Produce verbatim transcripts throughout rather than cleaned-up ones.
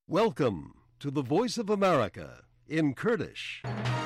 Welcome to the Voice of America in Kurdish.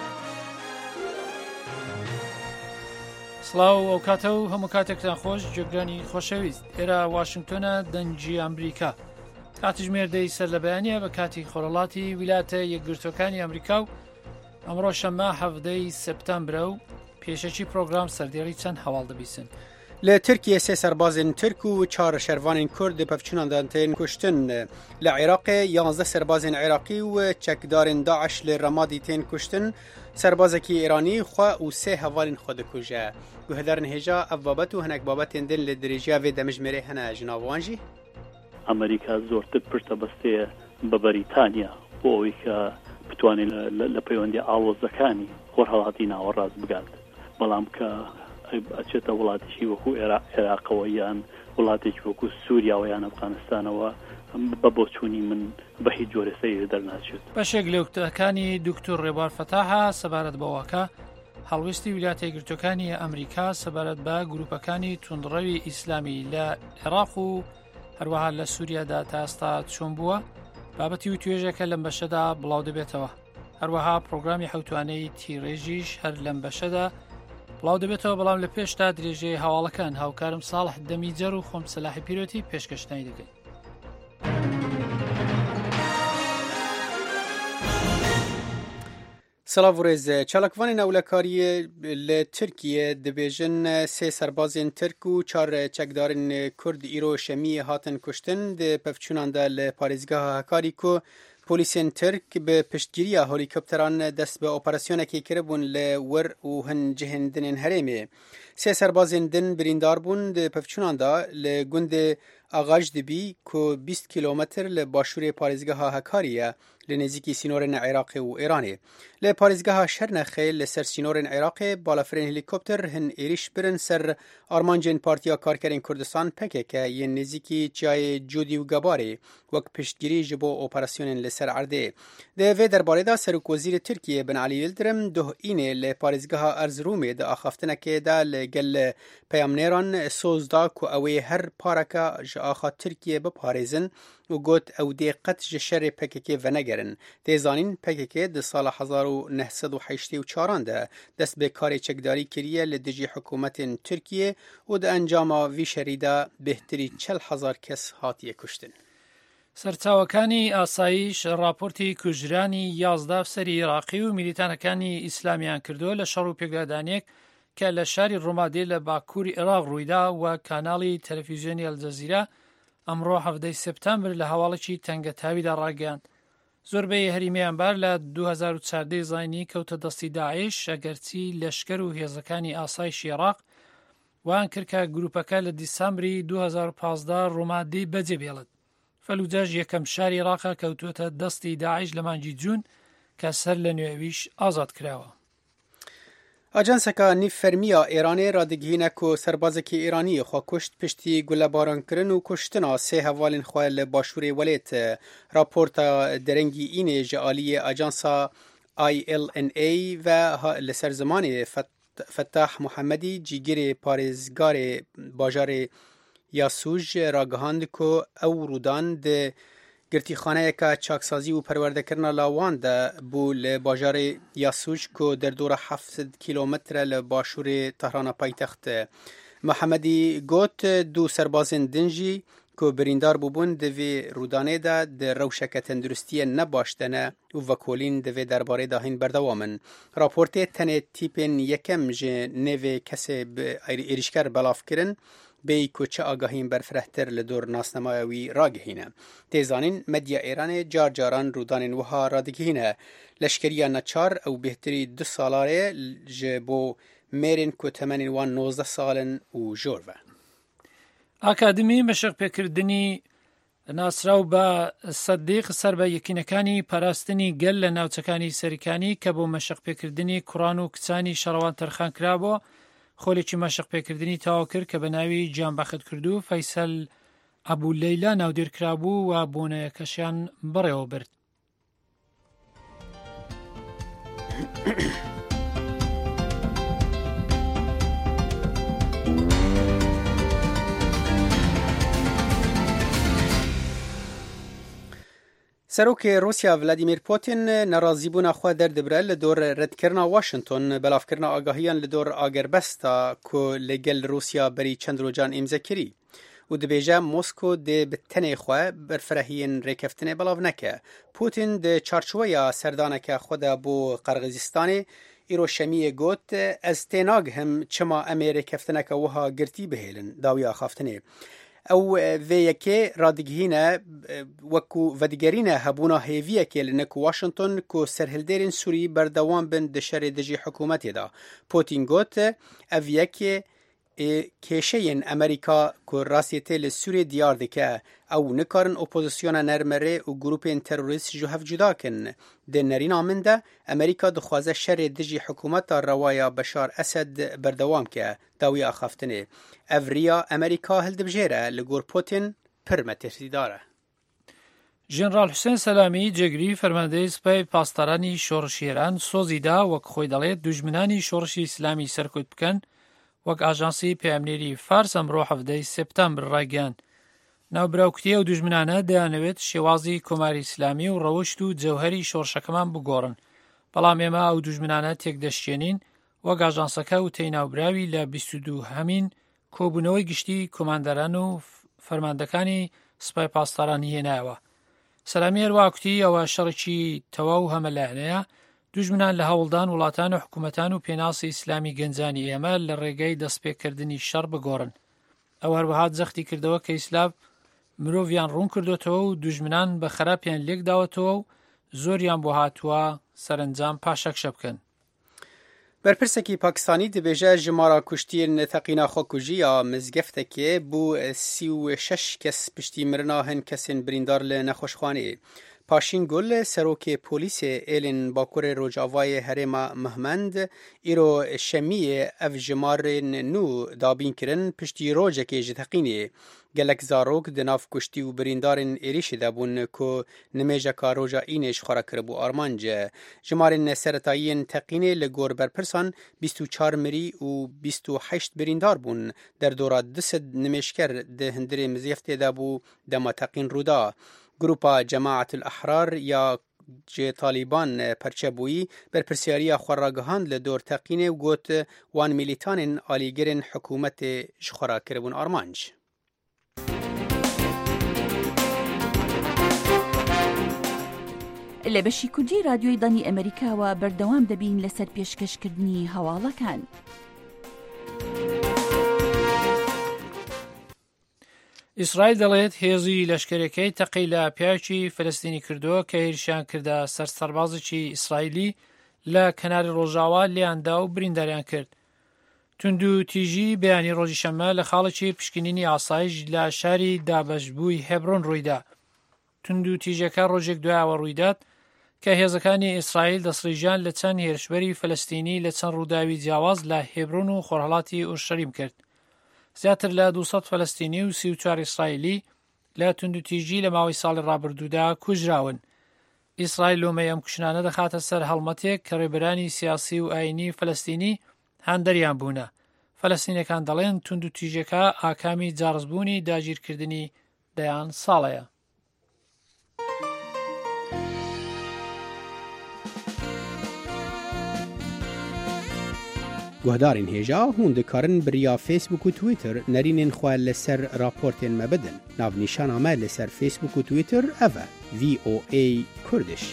سڵاو ئەو کاتە و هەموو کاتێکتان خۆش جێگرانی خۆشەویست. ئێرە واشنگتۆنە دەنگی ئەمریکا. کاتژمێردەی سەر لە بەیانیە بە کاتی خۆرەڵاتی ویلاتە یەکگرتوەکانی ئەمریکا و ئەمڕۆ شەممە هەڤدەی سپتامبرە و پێشەکی پرۆگرام سەردێڕی چەند هەواڵ دەبیستن. لە ترکیە سێ سەربازên ترک و çar şervanên Kurd di pevçûnan tên kuştin. Li Iraqê yanzdeh serbazên Iraqî û çekdarên Daeş li Remadî tên kuştin. Serbazekî Îranî xwe û sê hevalên xwe dikuje. Guhdarên hêja ev babet û hinek babetên din li dirêjiya vê demijmêrê hene ji nav wan jî? ئەمریکا زۆرتر پرتەبەستەیە بە بەریتانیا بۆ ئەوەی کە بتوانێت لە پەیوەندی ئاڵۆزەکانی خۆرهەڵاتی ناوەڕاست بگات، بەڵام کە ئەچێتە وڵاتێکی وەکو عێراقەوە یان وڵاتێکی وەکو سووریا یان ئەفغانستانەوە بە بۆچوونی من بە هیچ جۆرە سەیر دەرناچێت. بەشێک لە وتەکانی دوکتۆر ڕێبوار فەتاحە سەبارەت بەوەکە هەڵویستی ویلاتە یەکگرتوەکانی ئەمریکا سەبارەت بە گروپەکانی توندڕەوی ئیسلامی لە عێراق و هەروەها لە سووریادا تا ئێستا چۆن بووە، بابەتی و توێژەکە لەم بەشەدا بڵاو دەبێتەوە. هەروەها پرۆگرامی حەوتوانەی تیڕێژیش هەر لەم بەشەدا بڵاو دەبێتەوە، بەڵام لە پێشتا درێژەی هەواڵەکان هاوکارم ساڵح دەمیجەر و خۆم سەلاحی پیرۆتی پێشکەشتنی دەکەین. Selav rêz çalakvanên ewlekariyê li Tirkiyê dibêjin sê serbazên Tirk û çar çekdarên Kurd îro şemiyê hatin kuştin di pevçûnan de li parêzgeha Hekarî ku polîsên Tirk bi piştgiriya helîkopteran dest bi operasyonekê kiribûn li wir û hin cihên dinên herêmê. Sê serbazên din birîndar bûn di pevçûnan de li gundê Agajdibî ku bîst kîlometr li başûrê parêzgeha Hekarî ye li nêzîkî sînorên Iraqê û Îranê. Li parêzgeha Şernexê li ser sînorên Iraqê balafirên helîkopter hin êriş birin ser armancên Partiya Karkerên Kurdistan P K K yên nêzîkî çiyayê Cudî û Gebarê wek piştgirî ji bo operasyonên li ser erdê. Di vê derbarê de Serokvezîrê Tirkiyê Bin Elî Yildirim duhînê li parêzgeha Erzerûmê di axaftinekê de li gel peyamnêran soz da ku ew ê her pareka ji axa Tirkiyê biparêzin û got ew dê qet ji şerê P K K venegerin. Tê zanîn P K K di sala hezar û neh sed û heştê û çaran de dest bi karê çekdarî kiriye li dijî hikûmetên Tirkiyê û di encama vî şerî de bêhtirî çel hezar kes hatiye kuştin. سەرچاوەکانی ئاسایش راپۆرتی کوژرانی یازدە ئەفسەری عێراقی و میلیتانەکانی ئیسلامیان کردووە لە شەڕ و پێکدادانێک کە لە شاری ڕۆمادێ لە باکووری عێراق ڕوویدا و کاناڵی تەلەڤیزیۆنی ئەلجەزیرە ئەمڕۆ هەڤدەی سپتامبر لە هەواڵێکی تەنگەتاویدا ڕاگەیاند. زۆربەی هەریمەیان بار لە دوو هەزار و چواردە زاینی کەوتە دەستی داعش، ئەگەرچی لەشکەر و هێزەکانی ئاسایشی عێراق وان کرد کە گروپەکە لە دیسامبری دوو هەزار و پانزدە ڕۆمادی بەجێ بێڵێت. فەلوجەش یەکەم شاری عێراقە کەوتووەتە دەستی داعش لە مانگی جوون کە سەر لە نوێویش ئازاد کراوە. Ajanseka Nîvfermiya Îranê radigihîne ku serbazekî Îranî xwe kuşt piştî gulebarankirin û kuştina sê hevalên xwe li başûrê Welêt. Raporta derengî înê ji aliyê ajansa I L N A ve li ser zimanê Fettah Muhemmedî cîgirê parêzgarê bajarê Yasûj ragihand ku ew rûdan di girtîxaneyeka çaksazî û perwerdekirina lawan de bû li bajarê Yasûj ku derdora heft sed kîlometre li başûrê Tehrana paytext. Muhemmedî got du serbazên din jî ku birîndar bûbûn di vê rûdanê de di rewşeke tenduristiyê ne baş de ne û vekolîn di vê derbarê de hîn berdewam in. Raportê tenê tîpên yekem ji nêvê kesê bi êrişker belav kirin bêyî ku çi agahîn berfirehtir li dor nasnemaya wî ragihîne. Tê zanîn medya Îranê car caran rûdanên wiha radigihîne. Leşkeriya neçar ew bêhtirî du salarê ji bo mêrên ku temenên wan nozdeh salin û jor ve. ئاکادمی مەشقپێکردنی ناسراو بە سەدیق سەر بە یەکینەکانی پاراستنی گەل لە ناوچەکانی سەرکانی کە بۆ مەشقپێکردنی کوڕان و کچانی شەڕەوان تەرخان کرابووە خۆلێکی مەشقپێکردنی تەواو کرد کە بە ناوی جانبەخت کردو فەیسەل ئەبولەیلا ناودێرکرابوو و بۆنەیەکەشیان بڕێوە برد. سەرۆکی رووسیا ڤلادیمیر پۆتین نەڕازیبوونا خوا دەردەبرە لە دۆر ڕێتکردنا واشنگتن بەلافکردنا ئاگاهیان لە دۆر ئاگەربەستا کۆ لەگەل رووسیا بەری چەند ڕۆژان ئیمزەکردی و دەبێژە مۆسکۆ دێ بتەنێ خوا بەرفرەهیین ڕێکەفتنێ بەڵاو نەکە. پۆتین دە چارچوەیە سەردانەکە خۆدا بۆ قەرغیزستانê ئیرۆ شەمیە گوت ئەز تێناگهم چما ئەمێ ڕێکەفتنەکە وها گرتی بهێلن داوی ئاخافتنێ. ئەو vêyekê radîgihîne wekû vedigerîne hebûna hêviyekê li nek Washington ku serhildêrên Sûrî berdewam bin di şerê dijî hikûmetê de. Putin got ev yekê kêşeyên Amerîka ku rastî tê li Sûriyê diyar dike ew nikarin opozisyona nermerê û grûpên terorîst ji hev cuda kin. Di nerîna min de Amerîka dixwaze şerê dijî hikûmeta rewaya Beşar Esed berdewam ke dawî axaftinê. Ev rêya Amerîka hildibijêre li gor Putin pir me tehdîdar e. ژێنرال حوسێن سەلامی جێگری فەرماندەی سوپای پاسدارانی شۆڕشی ئێران سۆزی دا وەک خۆی دەڵێت دوژمنانی شۆڕشی ئیسلامی سەرکوت بکەن وەک ئاژانسی پەیامنێری فارس ئەمڕۆ هەفتەی سێپتەمبر ڕایگەیاند. ناوبراوکتیە و دوژمنانە دەیانەوێت شێوازی کۆماری ئیسلامی و ڕەوشت و جەوهەری شۆڕشەکەمان بگۆڕن، بەڵام ئێمە ئەو دوژمنانە تێکدەشتێنین وەک ئاژانسەکە و تەیناوبراوی لە بیست و دوو هەمین کۆبوونەوەی گشتی کۆماندەران و فەرماندەکانی سوپای پاسدارانی هێنایەوە. سەلامی هەروواکوتی ئەوە شەڕێکی تەواو هەمەلایەنەیە، دوژمنان لە هەوڵدان وڵاتان و حکوومەتان و پێناسی ئیسلامی گەنجانی ئێمە لە ڕێگەی دەستپێکردنی شەڕ بگۆڕن. ئەو هەروەها جەختی کردەوە کە ئیسلام مرۆڤیان ڕوون کردوێتەوە و دوژمنان بە خراپیان لێک داوەتەوە و زۆریان بۆ هاتووە سەرنجام پاشەکشە بکەن. بەرپرسێکی پاکستانی دەبێژە ژمارە کوشتیên teqîna xwekujî ya mizgeftekê bû sî û şeş kes piştî mirina hin kesên birîndar li nexweşxaneyê. Paşîn Gul serokê polîsê êlên Bakurê Rojavayê Herêma Mehmend îro şemiyê ev jimarên nû dabîn kirin piştî rojekê ji teqînê. Gelek zarok di nav kuştî û birîndarên êrişê de bûn ku nimêjeka roja înê ji xwe re kiribû armanc. Jimarên seretayîyên teqînê li gor berpirsan bîst û çar mirî û bîst û heşt birîndar bûn. Derdora du sed nimêşker di hindirê mizgeftê de bû dema teqîn rûda. Grupa Cemaetul Ahrar ya ji Taliban perçebûyî berpirsyariya xwe ragihand li dor teqînê û got wan milîtanên alîgirên hikûmetê ji xwe re kiribûn armanc. لە بەشی کوردی رادیۆی دانی ئەمریکاوە بەردەوام دەبین لەسەر پێشکەشکردنی هەواڵەکان. ئیسرائیل دەڵێت هێزی لەشکرەکەی تەقی لە پیاوێکی فەلەستینی کردووە کە هێرشیان کردە سەر سەربازێکی ئیسرائیلی لە کەناری ڕۆژاوا لێیاندا و برینداریان کرد. تونند و تیژی بەیانی ڕۆژی شەممە لە خاڵێکی پشکنینی ئاسایش لە شاری دابەشبووی هێبرۆن ڕوویدا. تونند و تیژەکە ڕۆژێک دوایەوە ڕوویدات کە هێزەکانی ئیسرائیل دەسڕیژیان لە چەند هێرشبەری فەلەستینی لە چەند ڕووداوی جیاواز لە هێبرۆن و خۆرهەڵاتی ئورشەلیم کرد. زیاتر لە دووسەد فەلەستینی و سی و چوار ئیسرائیلی لە تونند و تیژی لە ماوەی ساڵی ڕابردوودا کوژراون. ئیسرائیل لۆمەی ئەم کوشنانە دەخاتە سەر هەڵمەتێک کە ڕێبەرانی سیاسی و ئاینی فەلەستینی هەندەریان بوونە. فەلەستینەکان دەڵێن تونند و تیژەکە ئاکامی جارزبوونی داگیرکردنی دەیان ساڵەیە. Guhdarên hêja hûn dikarin biriya Facebook û Twitter nerînên xwe li ser raportên me bidin. Navnîşana me li ser Facebook û Twitter ev e V O A Kurdish.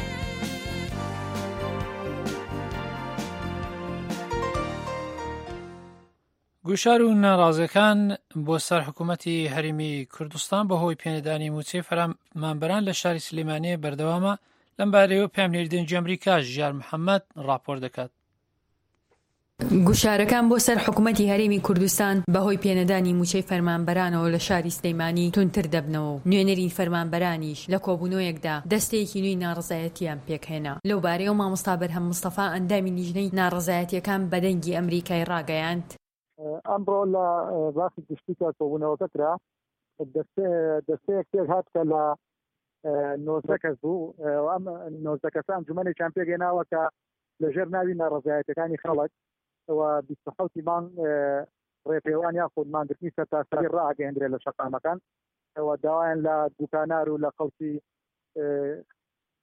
گوشار و ناڕازیەکان بۆ سەر حکوومەتی هەرێمی کوردستان بەهۆی پێنەدانی موچەی فەرمانبەران لە شاری سلێمانیە بەردەوامە. لەم بارەیەوە پێمنێری دەنگی ئەمریکا ژیار محەممەد راپۆر دەکات. گوشارەکان بۆ سەر حکوومەتی هەرێمی کوردستان بەهۆی پێنەدانی موچەی فەرمانبەرانەوە لە شاری سلەیمانی تونتر دەبنەوە و نوێنەری فەرمانبەرانیش لە کۆبوونەوەیەکدا دەستەیەکی نوێی ناڕزایەتیان پێکهێنا. لەو بارەیەوە مامۆستا بەرهەم مستەفا ئەندامی لیژنەی ناڕزایەتیەکان بە دەنگی ئەمریکای ڕاگەیاند. ئەمڕۆ لە باسی گشتیکە کۆبوونەوەکە کرا دەستەیەک پێک هات کە لە نۆزدە کەس بوو. ئەم نۆزدە کەسان جومەنێکیان پێگەێناوە کە لەژێر ناوی ناڕزایەتەکانی خەڵک ئەوە بیست و حەوتی مانگ ڕێپێوان یاخود مانگرتنی سەرتاسەری ڕاگەیەندرێت لە شەقامەکان. ئەوە داوایان لە دوکانار و لە خەڵکی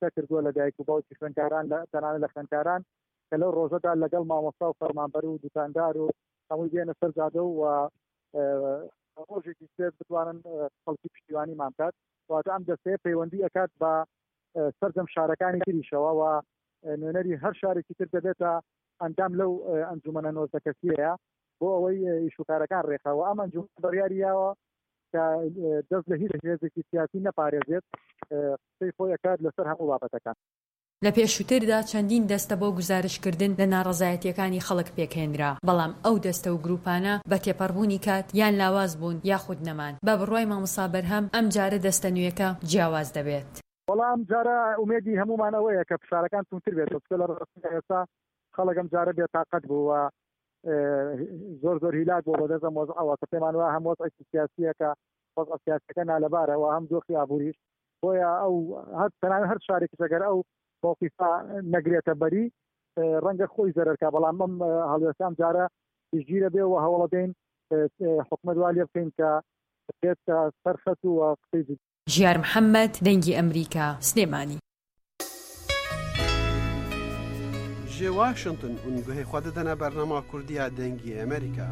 هەڵوێستا کردووە لە دایک و باوکی خوێندکاران تەنانەت لە خوێندکاران کە لەو ڕۆژەدا لەگەڵ مامۆستا و فەرمانبەر و دوکاندار و هەمووی دێنە سەر جادە و ڕۆژێکی سێت بتوانن خەڵکی پشتیوانیمان بکات واتە ئەم دەستەیە پەیوەندی ئەکات بە سەردەم شارەکانی تریشەوە و نوێنەری هەر شارێکی تر دەبێتە ئەندام لەو ئەنجومەنە نۆزدەکەسیەیە بۆ ئەوەی ئیشوکارەکان ڕێخەوە ئەم ئەنجومەن بڕیاریاوە کە دەست لە هیچ هێزێکی سیاسی نەپارێزێت قسەی خۆی ئەکات لەسەر هەموو بابەتەکان. لە پێشووتردا چەندین دەستە بۆ گزارشکردن لە ناڕەزایەتیەکانی خەڵک پێکهێنرا بەڵام ئەو دەستە و گروپانە بە تێپەڕبوونی کات یان لاواز بوون یاخود نەمان بە بڕوای مامۆستا بەرهەم ئەم جارە دەستە نوێیەکە جیاواز دەبێت. بەڵام جارە ئومێدی هەمومان ئەوەیە کە پشارەکان تونتر بێت لە ڕێستا خەڵک ئەم جارە بێتاقەت بووە زۆر زۆر هیلاک بۆ بەدەست ئەم وەزعەوە کە پێمان وایە هەم وەزعێکی سیاسیەکە وەزع سیاسیەکە نالەبارەوە هەم دۆخی ئابووریش بۆیە ئەو هەر تەنانەت هەر شارێکی ئەگەر ئەو موقیفا نەگرێتە بەری ڕەنگە خۆی زەرەرکە بەڵام ئەم هەڵوێستان جارە پشتگیرە بێ و هەوڵە دێن حکومەت وا لێ بکەین کە بێتە سەرخەت و قسەی ژیار محەممەد دەنگی ئەمریکا سلێمانی جێ واشنگتن ئونگوهەی خوا دەدەنە بەرنامە کوردیا دەنگی ئەمریکا.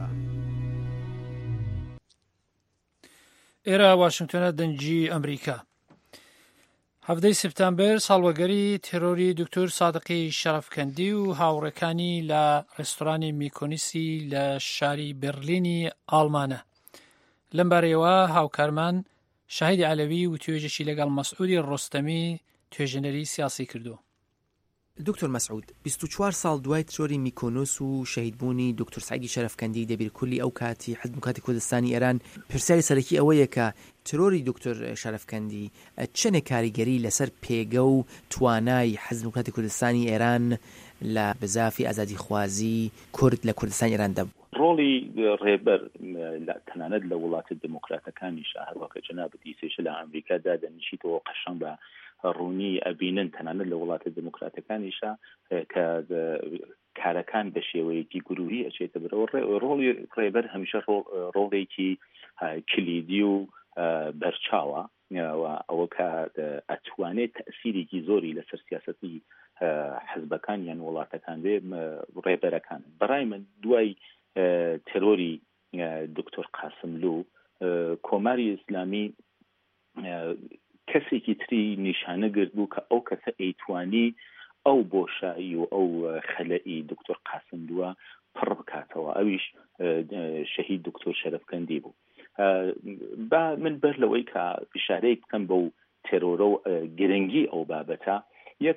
ئێرە واشنگتنە دەنگی ئەمریکا. هەفتەی سپتامبەر ساڵوەگەری تێرۆری دکتۆر سادقی شەرەفکەندی و هاوڕێکانی لە ڕێستۆرانی میکۆنیسی لە شاری بەرلینی ئاڵمانە. لەم بارەیەوە هاوکارمان شاهیدی عەلەوی و توێژێکی لەگەڵ مەسعودی ڕۆستەمی توێژەنەری سیاسی کردو. دکتۆر مەسعود بیست و چوار ساڵ دوای ترۆری میکۆنۆس و شەهیدبوونی دکتۆر سعیدی شەرەفکەندی دەبیرکولی ئەو کاتی حزب دموکراتی کوردستانی ئێران پرسیاری سەرەکی ئەوەیە کە ترۆری دکتۆر شەرەفکەندی چەنێک کاریگەری لەسەر پێگە و توانای حزب دموکراتی کوردستانی ئێران لە بزافی ئازادی خوازی کورد لە کوردستانی ئێران دەبوو. ڕۆڵی ڕێبەر تەنانەت لە وڵاتە دموکراتەکانیش هەروەکە جەنابەتی سێشە لە ئەمریکادا دەنیشیتەوە قەشەنگ بە ڕوونی ئەبینن تەنانەت لە وڵاتە دموکراتەکانیشە کە کارەکان بە شێوەیەکی گروهی ئەچێتە بەرەوە. ڕۆڵی ڕێبەر هەمیشە ڕۆڵێکی کلیدی و بەرچاوە ئەوە کە ئەتوانێت تەئسیرێکی زۆری لەسەر سیاسەتی حزبەکان یان وڵاتەکان بێ ڕێبەرەکان. بەڕای من دوای ترۆری دکتۆر قاسملو کۆماری ئیسلامی کەسێکی تری نیشانە گرت بوو کە ئەو کەسە ئەیتوانی ئەو بۆشایی و ئەو خەلەئی دکتۆر قاسملووە پڕ بکاتەوە ئەویش شەهید دکتۆر شەرەفکەندی بوو. با من بەر لەوەی کە بشارەیەک بکەم بەو تێرۆرە و گرنگی ئەو بابەتە یەک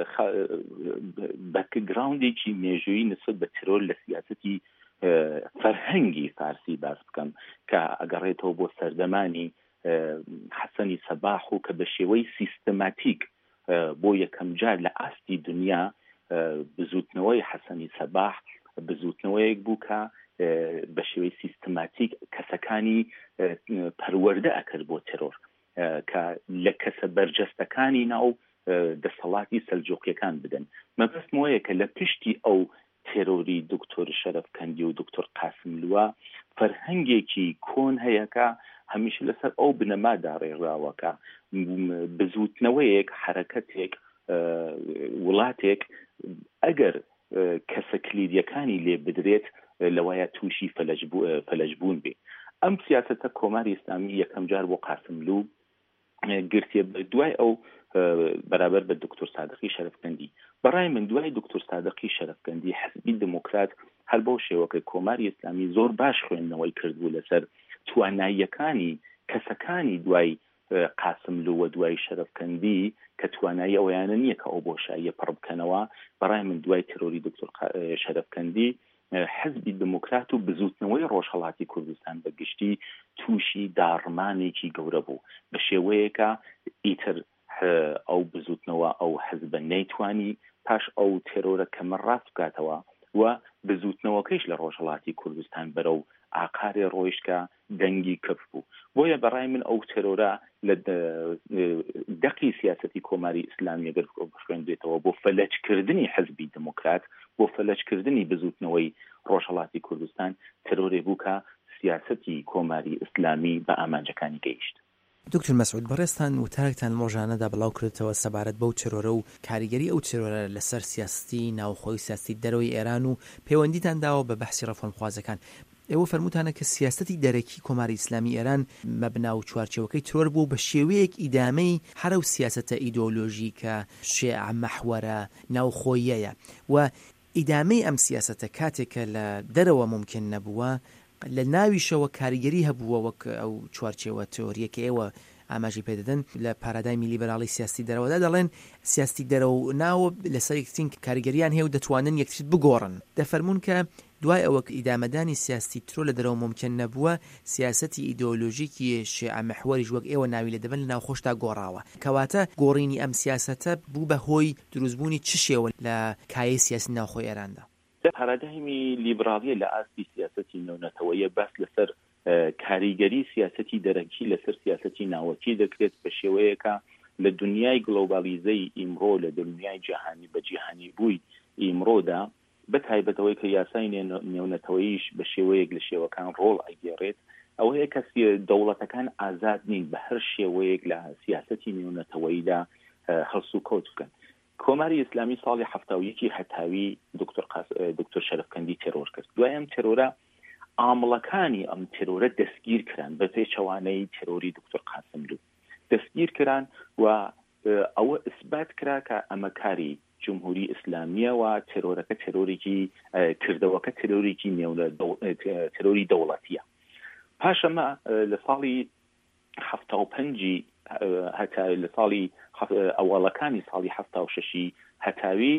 بەکگراوندێکی مێژووی نسبەت بە تێرۆر لە سیاسەتی فەرهەنگی فارسی باس بکەم کە ئەگەڕێتەوە بۆ سەردەمانی حەسەنی سەباح و کە بە شێوەی سیستەماتیک بۆ یەکەم جار لە ئاستی دنیا بزوتنەوەی حەسەنی سەباح بزوتنەوەیەک بوو کە بە شێوەی سیستەماتیک کەسەکانی پەروەردە ئەکرد بۆ تێرۆر کە لە کەسە بەرجەستەکانی ناو دەسەڵاتی سەلجوقیەکان بدەن. مەبەستم وەیە کە لە پشتی ئەو تێرۆری دکتۆر شەرەفکەندی و دکتۆر قاسملووە فەرهەنگێکی کۆن هەیەکە هەمیشە لەسەر ئەو بنەمادا ڕێڕاوەکە بزوتنەوەیەک حرەکەتێک وڵاتێک ئەگەر کەسە کلیدیەکانی لێ بدرێت لەوایە تووشی فەلەجبوون بێ. ئەم سیاسەتە کۆماری ئیسلامی یەکەم جار بۆ قاسملو گرتێ دوای ئەو بەرابەر بە دکتۆر سادقی شەرەفکەندی. بەڕای من دوای دکتۆر سادقی شەرەفکەندی حزبی دموکرات هەر بەو شێوەکە کۆماری ئیسلامی زۆر باش خوێندنەوەی کردبوو لەسەر تواناییەکانی کەسەکانی دوای قاسملو و دوای شەرەفکەندی کە توانایی ئەویانە نییە کە ئەو بۆشاییە پڕ بکەنەوە. بەڕای من دوای ترۆری دکتۆر شەرەفکەندی حزبی دموکرات و بزوتنەوەی ڕۆژهەڵاتی کوردستان بە گشتی تووشی داڕمانێکی گەورە بوو بە شێوەیەکە ئیتر ئەو بزوتنەوە ئەو حزبە نەیتوانی پاش ئەو تێرۆرە کەمە ڕاست بکاتەوە و بزوتنەوەکەیش لە ڕۆژهەڵاتی کوردستان بەرەو ئاقارێ ڕۆیشتکە دەنگی کەف بوو. بۆیە بەڕای من ئەو تێرۆرە لە دەقی سیاسەتی کۆماری ئیسلامی ئەگەر بخوێندرێتەوە بۆ فەلەجکردنی حزبی دموکرات بۆ فەلەجکردنی بزوتنەوەی ڕۆژهەڵاتی کوردستان تێرۆرێ بوو کە سیاسەتی کۆماری ئیسلامی بە ئامانجەکانی گەیشت. دکتۆر مەسعود بەڕێستان وتارێکتان ڕۆژانەدا بڵاو کردێتەوە سەبارەت بەو چرۆرە و کاریگەری ئەو چرۆرە لەسەر سیاستی ناوخۆی سیاستی دەرەوەی ئێران و پەیوەندیتان داوە بە بەحسی ڕەفۆرمخوازەکان. ئێوە فەرمووتانە کە سیاسەتی دەرەکی کۆماری ئیسلامی ئێران مەبنا و چوارچێوەکەی ترۆر بوو بە شێوەیەک ئیدامەی هەرە و سیاسەتە ئیدۆلۆژی کە شیعە مەحوەرە ناوخۆییەیە و ئیدامەی ئەم سیاسەتە کاتێکە لە دەرەوە ممکن نەبووە لە ناویشەوە کاریگەری هەبووە وەک ئەو چوارچێوە تۆریەکە ئێوە ئاماژی پێدەدەن لە پارادایمی لیبرالی سیاستی دەرەوەدا دەڵێن سیاستی دەرەوە ناوە لەسەر یەکترین کاریگەریان هەیە و دەتوانن یەکتر بگۆڕن. دەفەرمونون کە دوای ئەوە ئیدامەدانی سیاستی ترۆ لە دەرەوە ممکن نەبووە سیاسەتی ئیدۆلۆژیکی شیعە مەحوەریش وەک ئێوە ناوی لە دەبن لە ناوخۆشتا گۆڕاوە. کەواتە گۆڕینی ئەم سیاسەتە بوو بە هۆی دروستبوونی چ شێوە لە کایە سیاسی ناوخۆی ئێراندا؟ پارادایمی لیبرالیە لە ئاستی سیاسەتی نەونەتەوەیە باس لەسەر کاریگەری سیاسەتی دەرەکی لەسەر سیاسەتی ناوەکی دەکرێت بە شێوەیەکە لە دنیای گلۆبالیزەی ئیمڕۆ لە دنیای جیهانی بە جیهانی بووی ئیمڕۆدا بە تایبەتەوەی کە یاسای نێونەتەوەیش بە شێوەیەک لە شێوەکان ڕۆڵ ئەگێڕێت ئەوەیە کە دەوڵەتەکان ئازاد نین بە هەر شێوەیەک لە سیاسەتی نێونەتەوەیدا هەڵس و کەوت بکەن. کۆماری ئیسلامی ساڵی هەفتە و یەکی هەتاوی دکتۆر شەرەفکەندی تێرۆر کرد. دوای ئەم تێرۆرە ئامڵەکانی ئەم تێرۆرە دەستگیر کران بە پێچەوانەی تێرۆری دکتۆر قاسملو دەستگیر کران و ئەوە ئیسبات کرا کە ئەمە کاری جمهوری ئیسلامیە و تێرۆرەکە تێرۆرێکی کردەوەکە تێرۆرێکی نێونە تێرۆری دەوڵەتیە. پاشەمە لە ساڵی هەفتە و پەنجی هەتا لە ساڵی ئەوڵەکانی ساڵی هەفتا و شەشی هەتاوی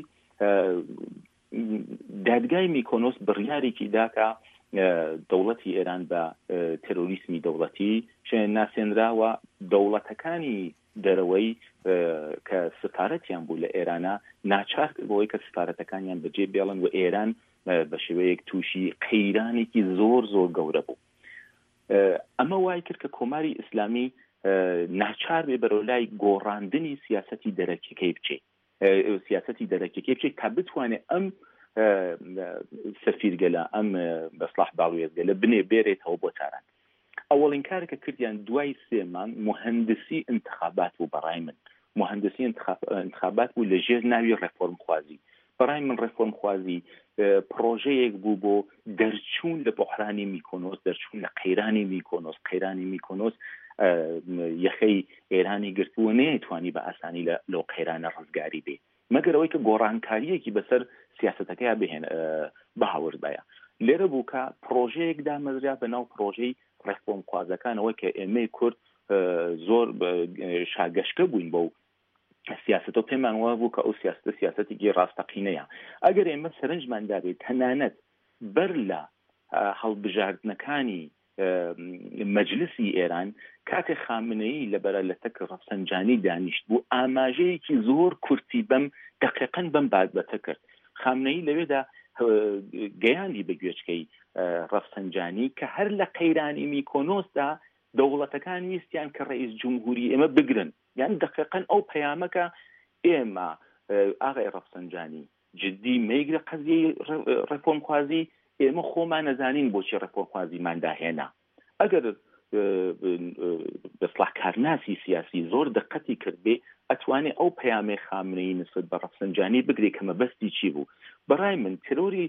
دادگای میکۆنۆس بڕیارێکی داکە دەوڵەتی ئێران بە تێرۆریسمی دەوڵەتی ناسێنراوە دەوڵەتەکانی دەرەوەی کە سفارەتیان بوو لە ئێرانە ناچار بۆی کە سفارەتەکانیان بەجێ بێڵن و ئێران بە شێوەیەک تووشی قەیرانێکی زۆر زۆر گەورە بوو. ئەمە وای کرد کە کۆماری ئیسلامی ناچار بێ بەرەو لای گۆڕاندنی سیاسەتی دەرەکیەکەی بچێت سیاسەتی دەرەکیەکەی بچێت تا بتوانێت ئەم سەفیرگەلە ئەم بەسلاح باڵوێزگەلە بنێ بێرێتەوە بۆ تاران. ئەوەڵین کارێکە کردیان دوای سێمان مهندسی انتخابات بوو. بەڕای من مهندسی انتخابات بوو لە ژێر ناوی ڕێفۆرمخوازی. بەڕای من ڕێفۆرمخوازی پرۆژەیەک بوو بۆ دەرچوون لە بۆحرانی میکۆنۆس، دەرچوون لە قەیرانی میکۆنۆس. قەیرانی میکۆنۆس یەخەی ئێرانی گرتووە نەیەتوانی بە ئاسانی لەو قەیرانە ڕزگاری بێ مەگەر ئەوەی کە گۆڕانکاریەکی بەسەر سیاسەتەکەی بهێن بەهاورد بایە. لێرە بوو کە پرۆژەیەک دامەزرا بە ناو پرۆژەی ڕێفۆرمخوازەکانەوە کە ئێمەی کورد زۆر شاگەشکە بووین بەو سیاستە و پێمان وە بوو کە ئەو سیاستە سیاسەتێکی ڕاستەقینەیە. ئەگەر ئێمە سەرنجماندا بێت تەنانەت بەر لە هەڵبژاردنەکانی مەجلسی ئێران کاتێ خامنەیی لەبەرە لە تەک ڕەفسەنجانی دانیشت بوو ئاماژەیەکی زۆر کورتی بەم دقیقەن بەم بابەتە کرد. خامنەیی لەوێدا گەیاندی بە گوێچکەی ڕەفسەنجانی کە هەر لە قەیرانی میکۆنۆسدا دەوڵەتەکان ویستیان کە ڕئیس جمهوری ئێمە بگرن. یان دقیقەن ئەو پەیامەکە ئێمە ئاغای ڕەفسەنجانی جدی مەیگرە قەزیەی ڕێفۆرمخوازی ئێمە خۆمان نەزانین بۆچی ڕێفۆرمخوازیماندا هێنا. ئەگەر بەسڵاح کارناسی سیاسی زۆر دقەتی کرد بێ ئەتوانێ ئەو پەیامەی خامنەیی نسبەت بە ڕەفسەنجانی بگرێ کە مەبەستی چی بوو. بەڕای من تێرۆری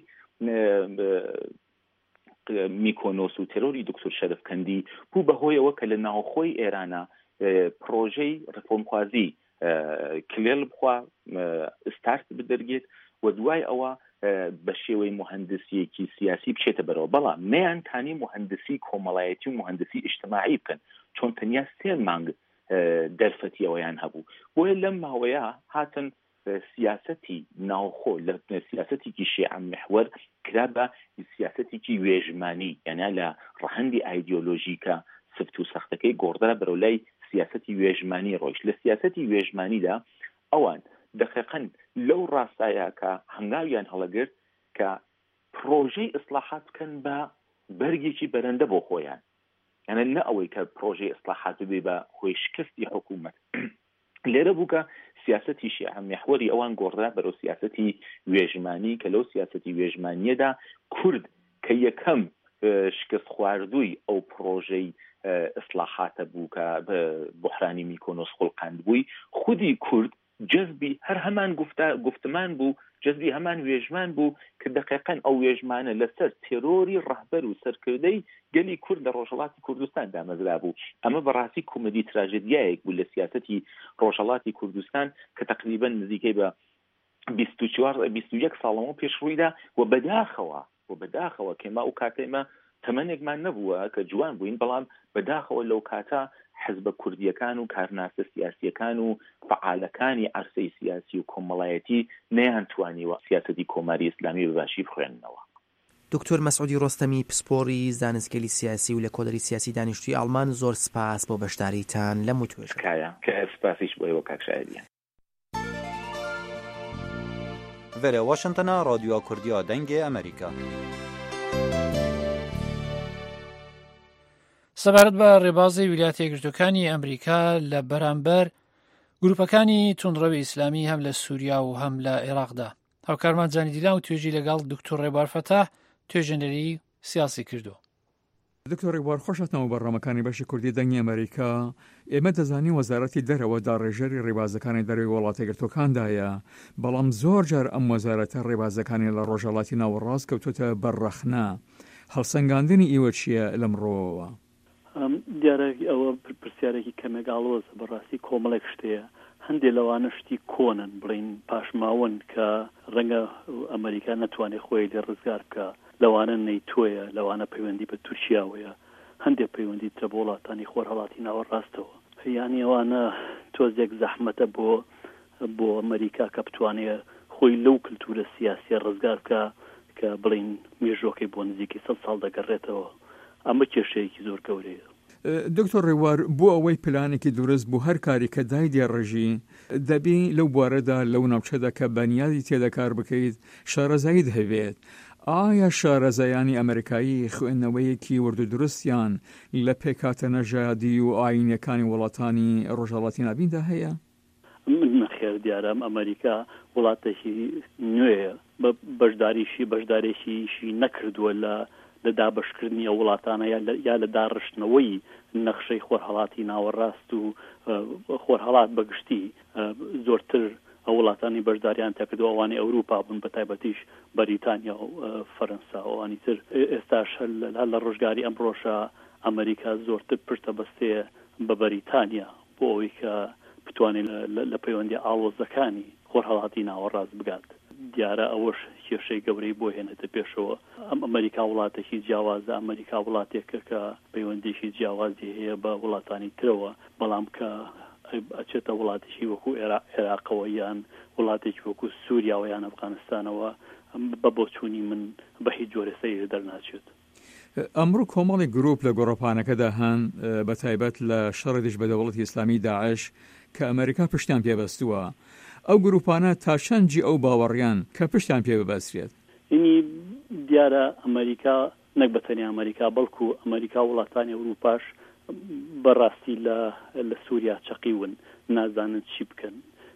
میکۆنۆس و تێرۆری دکتۆر شەرەفکەندی بوو بەهۆیەوە کە لە ناوخۆی ئێرانە پرۆژەی ڕێفۆرمخوازی کلێل بخوا ئستارت بدەرگێت و دوای ئەوە بە شێوەی مهندسیەکی سیاسی بچێتە بەرەوە. بەڵام نەیان تانی مهندسی کۆمەڵایەتی و مهندسی ئیجتماعی بکەن چۆن تەنیا سێ مانگ دەرفەتی ئەوەیان هەبوو. بۆیە لەم ماوەیە هاتن سیاسەتی ناوخۆ لە سیاسەتێکی شیعە محور کرا بە سیاسەتێکی وێژمانی، یانە لە ڕەهەندی ئایدیۆلۆژیکە سفت و سەختەکەی گۆڕدرا بەرەو لای سیاسەتی وێژمانی ڕۆیشت. لە سیاسەتی وێژمانیدا ئەوان دقیقاً لەو ڕاستایە کە هەنگاویان هەڵەگرت کە پرۆژەی ئیسلاحات بکەن بە بەرگێکی بەرەندە بۆ خۆیان، یانە نە ئەوەی کە پرۆژەی ئیسلاحات بێ بە هۆی شکستی حکوومەت. لێرە بوو کە سیاسەتی شیعە محوەری ئەوان گۆڕدرا بەرەو سیاسەتی وێژمانی کە لەو سیاسەتی وێژمانیەدا کورد کە یەکەم شکست خواردووی ئەو پرۆژەی ئیسلاحاتە بوو کە بحرانی میکۆنۆس خوڵقاند بووی خودی کورد جەزبی هەر هەمان گفتمان بوو جەزبی هەمان وێژمان بوو کە دقیقەن ئەو وێژمانە لەسەر تێرۆری ڕەهبەر و سەرکردەی گەلی کورد لە ڕۆژهەڵاتی کوردستان دامەزرا بوو. ئەمە بەڕاستی کومەدی تراژێدیایەک بوو لە سیاسەتی ڕۆژهەڵاتی کوردستان کە تقریبا نزیکەی بە بیست و چوار بیست و یەک ساڵەوە پێش ڕوویدا و بەداخەوە و بەداخەوە کێما و کاتێمە تەمەنێکمان نەبووە کە جوان بووین بەڵام بەداخەوە لەو کاتە حزبە کوردیەکان و کارناسە سیاسیەکان و فعالەکانی عەرسەی سیاسی و کۆمەڵایەتی نەیانتوانیوە سیاسەتی کۆماری ئیسلامی بەباشی بخوێننەوە. دکتۆر مەسعودی ڕۆستەمی پسپۆری زانستگەلی سیاسی و لە کۆلەری سیاسی دانیشتووی ئاڵمان زۆر سپاس بۆ بەشداریتان لەم و توێژکایە کە سپاسیش بۆیەوە کاکشایدیان. Vere Washingtona Radyoya Kurdiya Dengê Amerîka. سەبارەت بە ڕێبازی ویلایەتە یەکگرتووەکانی ئەمریکا لە بەرامبەر گروپەکانی توندڕەوی ئیسلامی هەم لە سووریا و هەم لە عێراقدا. هاوکارمان جانی دیلان و توێژی لەگەڵ دکتۆر ڕێبوار فەتاح توێژەنەری سیاسی کردو. دکتۆر ڕێبوار خۆشەتەوە بەڕێمەکانی بەشی کوردی دەنگی ئەمریکا. ئێمە دەزانین وەزارەتی دەرەوەدا ڕێژەری ڕێبازەکانی دەروی وڵاتە یەکگرتووەکاندایە، بەڵام زۆر جار ئەم وەزارەتە ڕێبازەکانی لە ڕۆژهەڵاتی ناوەڕاست کەوتوتە بەرڕەخنە. هەڵسەنگاندنی ئێوە چییە لەمڕۆوە؟ دیارە ئەوە پرسیارێکی کەمێک ئاڵۆزە بەڕاستی کۆمەڵێک شتەیە. هەندێک لەوانە شتی کۆنن بڵین پاشماون کە ڕەنگە ئەمریکا نەتوانێت خۆی لێ ڕزگار بکە، لەوانە نەیتۆیە، لەوانە پەیوەندی بە تورکیاوەیە، هەندێک پەیوەندی ترە بۆ وڵاتانی خۆرهەڵاتی ناوەڕاستەوە. یانی ئەوانە تۆزێک زەحمەتە بۆ بۆ ئەمریکا کە بتوانێت خۆی لەو کلتورە سیاسیە ڕزگار بکە کە بڵین مێژوەکەی بۆ نزیکی سەد ساڵ دەگەڕێتەوە. ئەمە کێشەیەکی زۆر گەورەیە. دکتۆر ڕێوار بۆ ئەوەی پلانێکی دروست بوو هەر کاری کە دایدێ ڕژی دەبی لەو بوارەدا لەو ناوچەدا کە بەنیادی تێدا کار بکەیت شارەزایید هەبێت. ئایا شارەزایانی ئەمریکایی خوێندنەوەیەکی وردو دروستیان لە پێکاتە نەژادی و ئاینەکانی وڵاتانی ڕۆژهەڵاتی نابیندا هەیە؟ من نەخێر دیارم ئەمریکا وڵاتێکی نوێیە بە بەشداریشی بەشدارێکیشی نەکردووە لە لە دابشکردنی ئەو وڵاتانە یا لە داڕشتنەوەی نەخشەی خۆرهەڵاتی ناوەڕاست و خۆرهەڵات بەگشتی زۆرتر ئەو وڵاتانی بەشداریان تێکردووە ئەوانی ئەوروپا بوون بە تایبەتیش بەریتانیا و فەرەنسا ئەوانی تر. ئێستاش لە ڕۆژگاری ئەمڕۆژە ئەمریکا زۆرتر پشتە بەستەیە بە بەریتانیا بۆ ئەوەی کە بتوانێت لە پەیوەندی ئاڵۆزەکانی خۆرهەڵاتی ناوەڕاست بگات. دیارە ئەوەش کێشەی گەورەی بۆ هێنێتە پێشەوە. ئەم ئەمریکا وڵاتێکی جیاوازە، ئەمریکا وڵاتێکە کە پەیوەندیشی جیاوازی هەیە بە وڵاتانی ترەوە، بەڵام کە ئەچێتە وڵاتێکی وەکو عێراقەوە یان وڵاتێکی وەکو سووریا و یان ئەفغانستانەوە بە بۆچوونی من بە هیچ جۆرە سەیر دەرناچێت. ئەمڕۆ کۆمەڵی گرۆپ لە گۆڕەپانەکەدا هەن بە تایبەت لە شەڕێکیش بە دەوڵەتی ئیسلامی داعش کە ئەمریکا پشتیان پێبەستووە. ئەو گروپانە تا چەندجی ئەو باوەڕیان کە پشتیان پێ ببەسرێت؟ اینی دیارە ئەمریکا نەک بەتەنیا ئەمریکا بەڵکو ئەمریکا وڵاتانی ئەوروپاش بەڕاستی لە لە سووریا چەقیون، نازانن چی بکەن.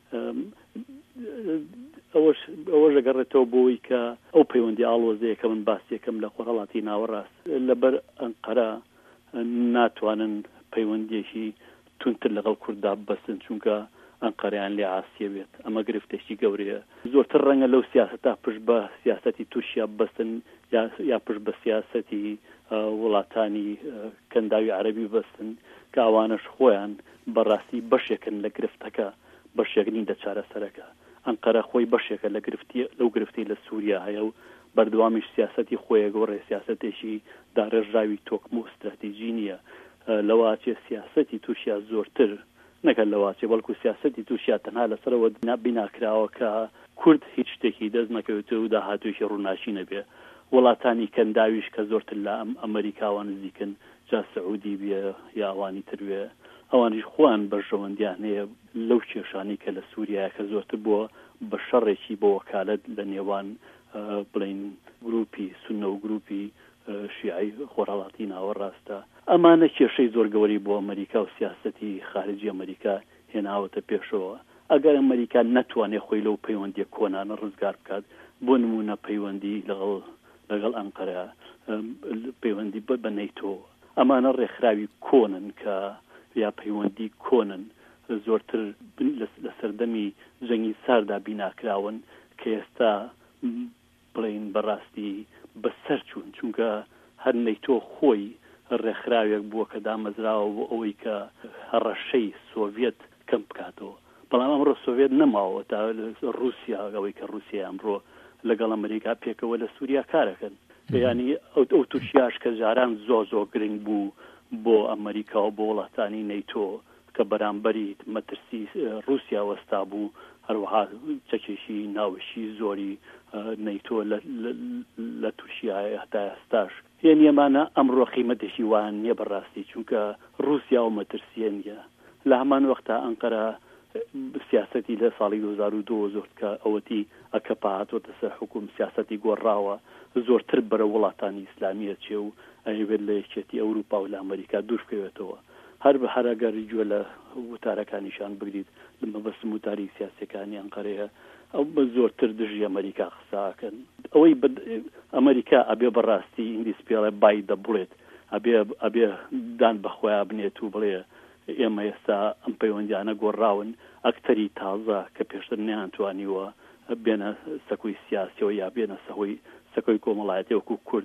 ئەوەش ئەوەش دەگەڕێتەوە بۆی کە ئەو پەیوەندی ئاڵۆزەیە کە من باسی یەکەم لە خۆرهەڵاتی ناوەڕاست لەبەر ئەنقەرە ناتوانن پەیوەندیێکی تونتر لەگەڵ کورددا ببەستن، چونکە ئەنقەرەیان لێ عاسیە بێت. ئەمە گرفتێکی گەورەیە. زۆرتر ڕەنگە لەو سیاسەتا پشت بە سیاسەتی تووشیا ببەستن یا پشت بە سیاسەتی وڵاتانی کەنداوی عەرەبی ببەستن کە ئەوانش خۆیان بەڕاستی بەشێکن لە گرفتەکە، بەشێک نین لە چارەسەرەکە. ئەنقەرە خۆی بەشێکە لە گرفتی لەو گرفتی لە سووریا هەیە و بەردەوامیش سیاسەتی خۆیە گۆڕێ سیاسەتێکی داڕێژراوی تۆکم و استراتیژی نییە. لەواچێ سیاسەتی تووشیا زۆرتر نەکە لەواچێ بەڵکو سیاسەتی تووشیا تەنها لەسەرەوە بیناکراوە کە کورد هیچ شتێکی دەست نەکەوێتەوە و داهاتوویشی ڕووناشی نەبێ. وڵاتانی کەنداویش کە زۆرتر لە ئەمریکاوە نزیکن، جا سعودی بێ یا ئەوانی تروێ، ئەوانیش خۆیان بەرژەوەندیان هەیە لەو کێشانی کە لە سووریا کە زۆرتر بووە بە شەڕێکی بۆ وەکالەت لە نێوان بڵین گروپی سونە و گروپی شیعی خۆرهەڵاتی ناوەڕاستە. ئەمانە کێشەی زۆر گەوری بۆ ئەمریکا و سیاسەتی خارجی ئەمریکا هێناوەتە پێشەوە. ئەگەر ئەمریکا نەتوانێت خۆی لەو پەیوەندیە کۆنانە ڕزگار بکات، بۆ نمونە پەیوەندی لەگەڵ لەگەڵ ئەنقەرە، پەیوەندی بە نەیتۆ، ئەمانە ڕێکخراوی کۆنن کە یا پەیوەندی کۆنن زۆرتر لە سەردەمی جەنگی ساردا بیناکراون کە ئێستا بڵین بەڕاستی بەسەر چوون چونکە هەر نەیتۆ خۆی ڕێکخراوێک بووە کە دامەزراوە بۆ ئەوەی کە هەڕەشەی سۆڤێت کەم بکاتەوە بەڵام ئەمڕۆ سۆڤێت نەماوە تا رووسیا ئەوەی کە رووسیا ئەمڕۆ لەگەڵ ئەمریکا پێکەوە لە سووریا کارەکەن ینی ئەو تووشیاش کە جاران زۆ زۆ گرنگ بوو بۆ ئەمریکا و بۆ وڵاتانی نەیتۆ کە بەرامبەری مەترسی رووسیا وەستا بوو هەروەها چەکێشی ناوشی زۆری نەیتۆ لە تووشیایە هەتا ئێستاش یعنی ئەمانە ئەمڕۆ قیمەتێکی وان نییە بەڕاستی چونکە رووسیا و مەترسیە نیە لە هەمان وەختا ئەنقەرە سیاسەتی لە ساڵی دو هەزار و دو زۆر کە ئەوەتی ئەکەپا هاتوۆتە سەر حکوم سیاسەتی گۆڕاوە زۆرتر بەرە وڵاتانی ئیسلامیە چێ و ئەوێت لە یەکێتی ئەوروپا و لە ئەمریکا دوور بکەوێتەوە هەر بە هەرەگەری گوێ لە وتارەکانیشان بگریت لە مەبەستم وتاری سیاسەکانی ئەنقەرەیە ئەو بە زۆرتر دژی ئەمریکا قساکەن ئەوەی ئەمریکا ئەبێ بەڕاستی ئینگلیس پێڵێ بای دەبڵێت ئەبێ ئەبێ دان بەخۆیان بنێت و بڵێ ئێمە ئێستا ئەم پەیوەندیانە گۆڕاون ئەکتەری تازە کە پێشتر نەیانتوانیوە بێنە سەکوی سیاسیەوە یا بێنە سەهۆی سەکۆی کۆمەڵایەتی وەکو کورد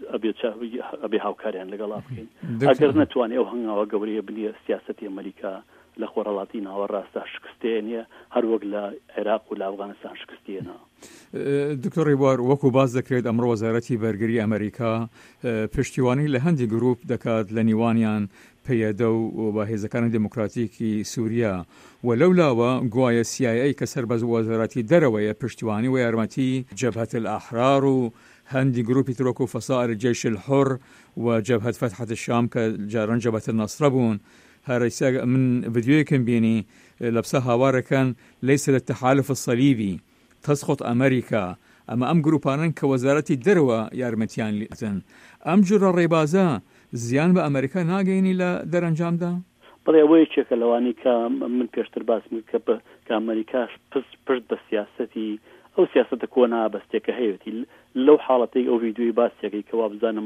ئەبێ هاوکاریان لەگەڵا بکەین ئەگەر نەتوانێت ئەو هەنگاوە گەورەیە بنیە سیاسەتی ئەمریکا لە خۆرەڵاتی ناوەڕاستە شکستێ نیە هەروەک لە عێراق و لە ئەفغانستان شکستێنە. دکتۆر ڕێبوار وەکو باز دەکرێت ئەمڕۆ وەزارەتی بەرگری ئەمریکا پشتیوانی لە هەندی گروپ دەکات لە نیوانیان پەیەدە و بەهێزەکانی دموکراتیکی سووریا و لەولاوە گوایە سی ئای ئەی کە سەربەز وەزارەتی دەرەوەیە پشتیوانی و یارمەتی جەبهەت الئەحرار و هەندی گروپی ترۆک و فەسائر الجەیش الحر و جەبهەت فەتحەت الشام کە جاران جەبهەت النەسرە بوون هەرەیسا من ڤیدیۆیەکم بینی لەبسە هاوارەکان لەیسە لە التحالف الصلیبی تسقط ئەمریکا ئەمە ئەم گروپانن کە وەزارەتی دەرەوە یارمەتیان لێتن ئەم جورە ڕێبازە زیان بە ئەمریکا ناگەینی لە دەرەنجامدا؟ بڵێ ئەوەیە چێکە لەوانی کە من پێشتر باسم کە کە ئەمریکاش پشت بە سیاسەتی ئەو سیاسەتە کۆنا بەستێکە هەیەتی لەو حاڵەتەی ئەو ڤیدیۆی باسیەکەی کەوا بزانم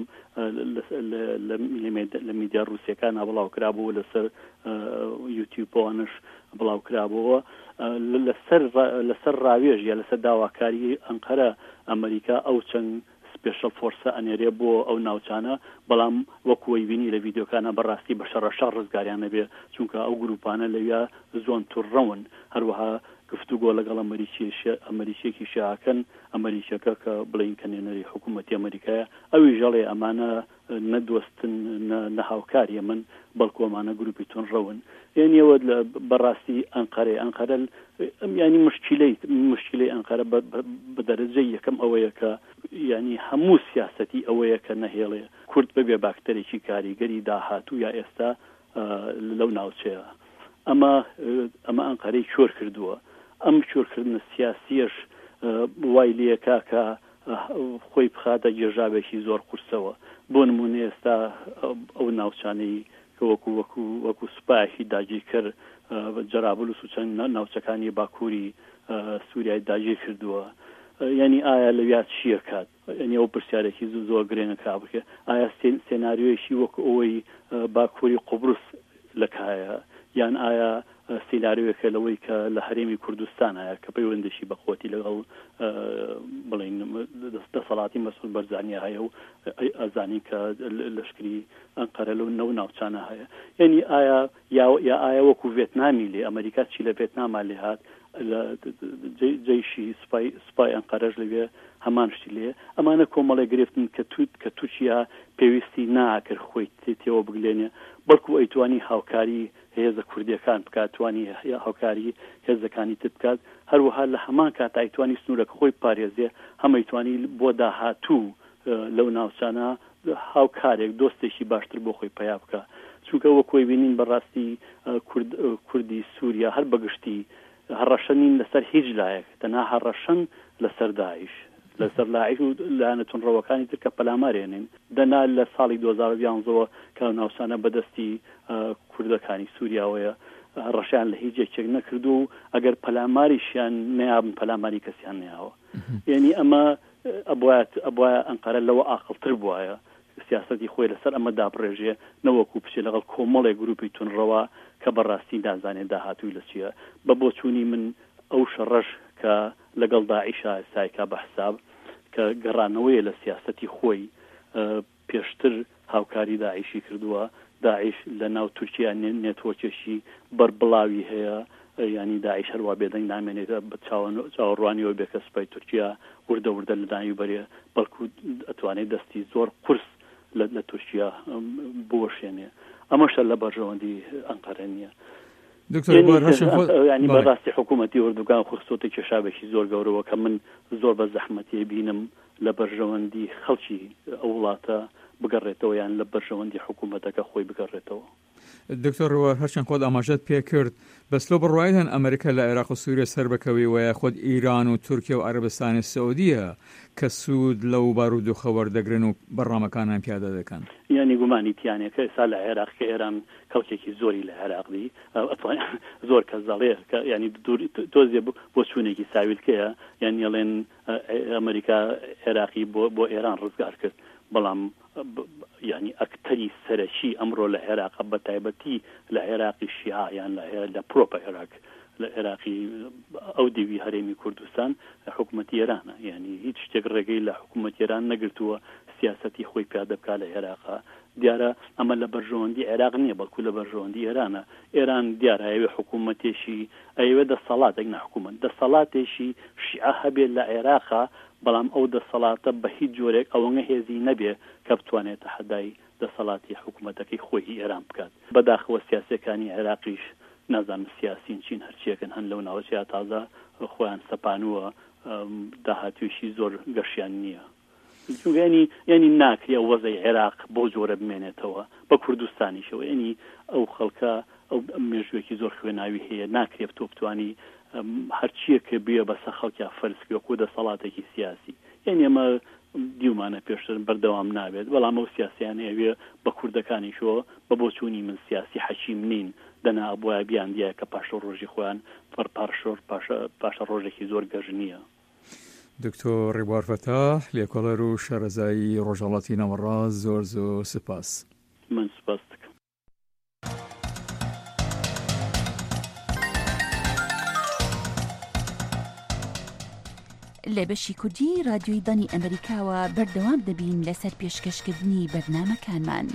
لە میدیا ڕووسیەکان بڵاو کرابووە لەسەر یوتیوبەوانش بڵاو کرابەوە لەسەر ڕاوێژ یا لەسەر داواکاری ئەنقەرە ئەمریکا ئەو چەند سپێشەل فۆرسە ئەنێرێ بۆ ئەو ناوچانە بەڵام وەکوەی بینی لە ڤیدیۆکانە بەڕاستی بە شەڕەشار ڕزگاریانە بێ چونکە ئەو گروپانە لەویا زۆن توڕەون هەروەها گفتوگۆ لەگەڵ ئەمریکیەکی شیعەکەن ئەمریکیەکە کە بڵین کەنێنەری حکوومەتی ئەمریکایە ئەوی ژەڵێ ئەمانە نەدۆستن نەهاوکاریە من بەڵکو ئەمانە گروپی تونڕەون یعنیەوە بەڕاستی ئەنقەرە ئەنقەرە ینی مشکلەی مشکلەی ئەنقەرە بە دەرەجەی یەکەم ئەوەیە کە ینی هەموو سیاسەتی ئەوەیە کە نەهێڵێ کورد ببێ باکتەرێکی کاریگەری داهاتوو یا ئێستا لەو ناوچەیە ئەمە ئەمە ئەنقەرەی چۆر کردووە ئەم چۆرکردنە سیاسیەش وای لێکا کە خۆی بخاتە گێژاوێکی زۆر قورسەوە بۆ نمونە ئێستا ئەو ناوچانەی کە وەکو وەکو وەکو سوپایەکی داگیر کرد جەرابلوس و چەند ناوچەکانی باکووری سووریای داگیر کردووە ینی ئایا لەویا چییە کات ینی ئەو پرسیارێکی زۆر گرێنە کا بکە ئایا سێناریۆیشی وەکو ئەوەی باکووری قوبرس لەکایە یان ئایا سیناریۆیەکە لەوەی کە لە هەرێمی کوردستانە کە پەیوەندیشی بەخۆتی لەگەڵ بڵین دەسەڵاتی مەسئول بەرزانیە هەیە و ئەزانی کە لەشکری ئەنقەرە لەو نەو ناوچانە هەیە یعنی ئایا یا ئایا وەکو ڤێتنامی لێ ئەمریکا چی لە ڤێتناما لێ هات جەیشی سوپای ئەنقەرەش لەوێ هەمان شتی لێ ئەمانە کۆمەڵی گرفتن کە توت کە تووشیا پێویستی ناکرد خۆی تێتەوە بگلێنێ بەڵکو ئەیتوانی هاوکاری هێزە کوردیەکان بکات توانی هاوکاری هێزەکانی تر بکات هەروەها لە هەمان کات ئایتوانی سنوورەکە خۆی پارێزێ هەمەیتوانی بۆ داهاتوو لەو ناوچانە هاوکارێک دۆستێکی باشتر بۆ خۆی پیا بکە چونکە وەکوی بینین بەڕاستی کوردی سووریا هەر بەگشتی هەڕەشەنین لەسەر هیچ لایەک تەنها هەڕەشەن لەسەر داعش لەسەر لاعیش و لایەنە ڕەوەکانی تر کە پەلامارێنین دەنا لە ساڵی دو هەزار و یانزەوە کە ناوسانە بەدەستی کوردەکانی سووریاوەیە ڕەشیان لە هیچ یەکێک نەکردو و ئەگەر پەلاماریشیان نەیابن پەلاماری کەسیان نەیاوە یعنی ئەمە ئەبوایە ئەنقەرە لەوە ئاقڵتر بووایە سیاسەتی خۆی لەسەر ئەمە دابڕێژێ نەوەکو پچێ لەگەڵ کۆمەڵێک گروپی تونڕەوە کە بەڕاستی نازانێت داهاتووی لە چییە. بە بۆچوونی من ئەو شەڕەش کە لەگەڵ داعیشا سایکا بە حساب کە گەڕانەوەیە لە سیاسەتی خۆی پێشتر هاوکاری داعیشی کردووە. داعیش لە ناو تورکیا نێتۆکێکی بەربڵاوی هەیە، ینی داعیش هەروە بێدەنگ نامێنێتە بە چاوەڕوانیەوە بێکە سوپای تورکیا وردە وردە لە داوی بەرێ بەڵکو ئەتوانێت دەستی زۆر قورس لە تورکیا بوەشێنێ. ئەمەشە لە بەرژەوەندی ئەنقەرە نییە. ینی بەڕاستی حکوومەتی ئوردوگان خستۆتی کێشابێکی زۆر گەورەوە کە من زۆر بە زەحمەتی بینم لە بەرژەوەندی خەڵکی ئەو وڵاتە بگەڕێتەوە یان لە بەرژەوەندی حکوومەتەکە خۆی بگەڕێتەوە. دکتۆر ڕێوار هەرچەند خۆت ئاماژەت پێ کرد بەسلۆ بڕوایدان ئەمریکا لە عێراق و سووریا سەر بکەوی وایە خۆت ئیران و تورکیا و عەرەبستانی سەعودیە کە سوود لەو بارود و خەوەر دەگرن و بەڕامەکانان پیادە دەکەن. یعنی گومانی تیانێکە ئێستا لە عێراق کە ئێران کەڵکێکی زۆری لە عێراقی زۆر کەس دەڵێ کە ینی تۆزیە بۆ چوونێکی ساویلکەیە یان ئەڵێن ئەمریکا عێراقی بۆ ئێران ڕزگار کرد، بەڵام ینی ئەکتەری سەرەکی ئەمڕۆ لە عێراق بە تایبەتی لە عێراقی شیعە یان لە پرۆپە عێراق لە عێراقی ئەو دیوی هەرێمی کوردستان حکوومەتی ئێرانە، یعنی هیچ شتێک ڕێگەی لە حکوومەتی ئێران نەگرتووە سیاسەتی خۆی پیادە بکات لە عێراقا. دیارە ئەمە لە بەرژەوەندی عێراق نییە بەڵکو لە بەرژەوەندی ئێرانە. ئێران دیارە ئەوێ حکوومەتێکی ئەوێ دەسەڵاتێک نەحکوومەت دەسەڵاتێکی شیعە هەبێت لە عێراقا، بەڵام ئەو دەسەڵاتە بە هیچ جۆرێک ئەوەنگە هێزی نەبێ کە بتوانێتە حەدای دەسەڵاتی حکوومەتەکەی خۆی ئێران بکات. بەداخەوە سیاسەکانی عێراقیش نازانم سیاسین چین هەرچیەکەن هەن لەو ناوەچیا تازە خۆیان سەپانووە داهاتویشی زۆر گەشیان نییە. ینی ینی ناکرێ وەزەی عێراق بۆ جۆرە بمێنێتەوە بە کوردستانیشەوە. ینی ئەو خەڵکە ئەو مێژوێکی زۆر خوێناوی هەیە ناکرێت تۆ بتوانی هەرچیەکە بێ بەسە خەڵکیا فەرزکە کۆ دەسەڵاتێکی سیاسی. یعنی ئەمە دیومانە پێشتر بەردەوام نابێت، بەڵام ئەو سیاسیان هەیە بە کوردەکانیشەوە بە بۆچوونی من سیاسی حەشیم نین دەنا بۆە بیان دیە کە پاشە ڕۆژی خۆیان پەرپارشۆر پاشە ڕۆژێکی زۆر گەژ نییە. دکتۆر ڕێبوار فەتاح لێکۆڵەر و شارەزایی ڕۆژهەڵاتی ناوەڕاست زۆر زۆر سپاس. من سپاس دەکەم. لە بەشی کوردی رادیۆی دانی ئەمریکاوە بەردەوام دەبین لەسەر پێشکەشکردنی بەرنامەکانمان.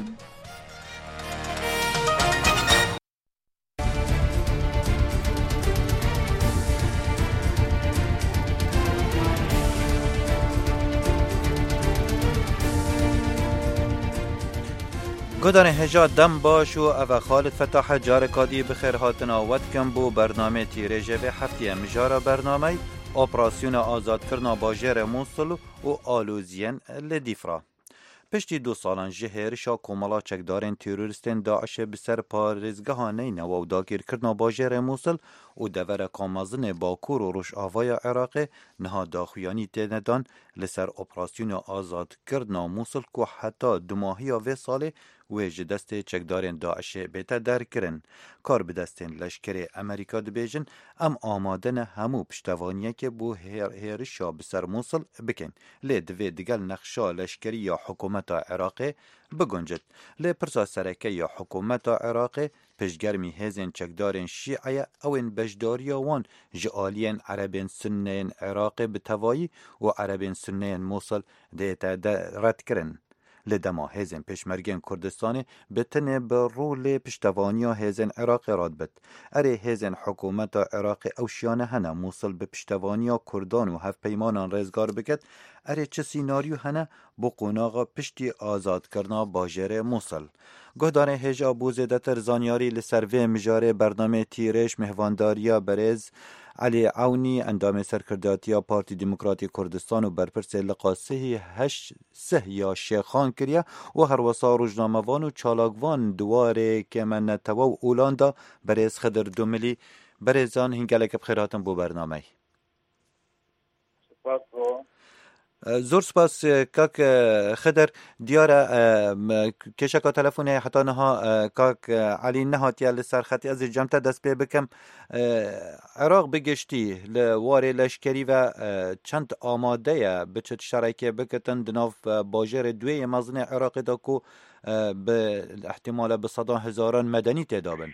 گودان هجا دم باش و او خالد فتاح جار کادی بخیر هاتن آوت کم بو برنامه تیره به هفته مجارا برنامه اپراسیون آزاد کرنا باجر موصل و آلوزین لدیفرا. پشتی دو سالان جهرشا کوملا چکدارن تروریستن داعش بسر پارێزگەهانەی نەوە و داگیرکردنا باژێرە مووسڵ و دەڤەرە کامەزنێ باکوور و ڕۆژئاڤایە عێراقê niha daxuyanî tê nedan li ser operasyona azadkirina Mosul ku heta dumahiya vê salê wê ji destê çekdarên Daişê bête derkirin. Kar bi destên leşkerê Amerîka dibêjin em amade ne hemû piştevaniyekê bû hêrişa bi ser Mosul bikin. Lê divê digel nexşa leşkerî ya hikûmeta Iraqê biguncit. Lê pirsa sereke ya hikûmeta Iraqê piştgermî hêzên çekdarên Şîeye ewên bejdariya wan ji aliyên Erebên Sunneyên Iraqê bi tevayî û Erebên Sunneyên Mosul dête redkirin. Li dema hêzên pêşmergên Kurdistanê bi tinê bi rolê piştevaniya hêzên Iraqê radibit. Erê hêzên hikûmeta Iraqê ewşiyane hene Mosul bi piştevaniya Kurdan û hevpeymanan rêzgar biket, erê çi sînaryo hene bo qonaxa piştî azadkirina bajêrê Mosul. Guhdarên hêja bû zêdetir zanyarî li ser vê mijarê bernamê tîrêj mihvandariya berêz Elî Ewnî endamê serkirdatiya Partî Demokratîk Kurdistan û berpirsê liqa sihî heşt sih ya şêxan kiriye û herwesa rojnamevan û çalakvan duwarê kêmenetewe û ûlan da berêz Xedir Dumilî. Berêzan hingeleke bi xêr hatin bo bernameyê. زور سپاس کاک خدر دیاره کشکا تلفونه حتی نها کاک علی نهاتیا لسر خطی از جمعه دست پی بکم عراق بگشتی لواره لشکری و چند آماده بچت شرایکی بکتن دناف باجر دوی مزن عراق دا کو به احتمال بصدا هزاران مدنی تدابن.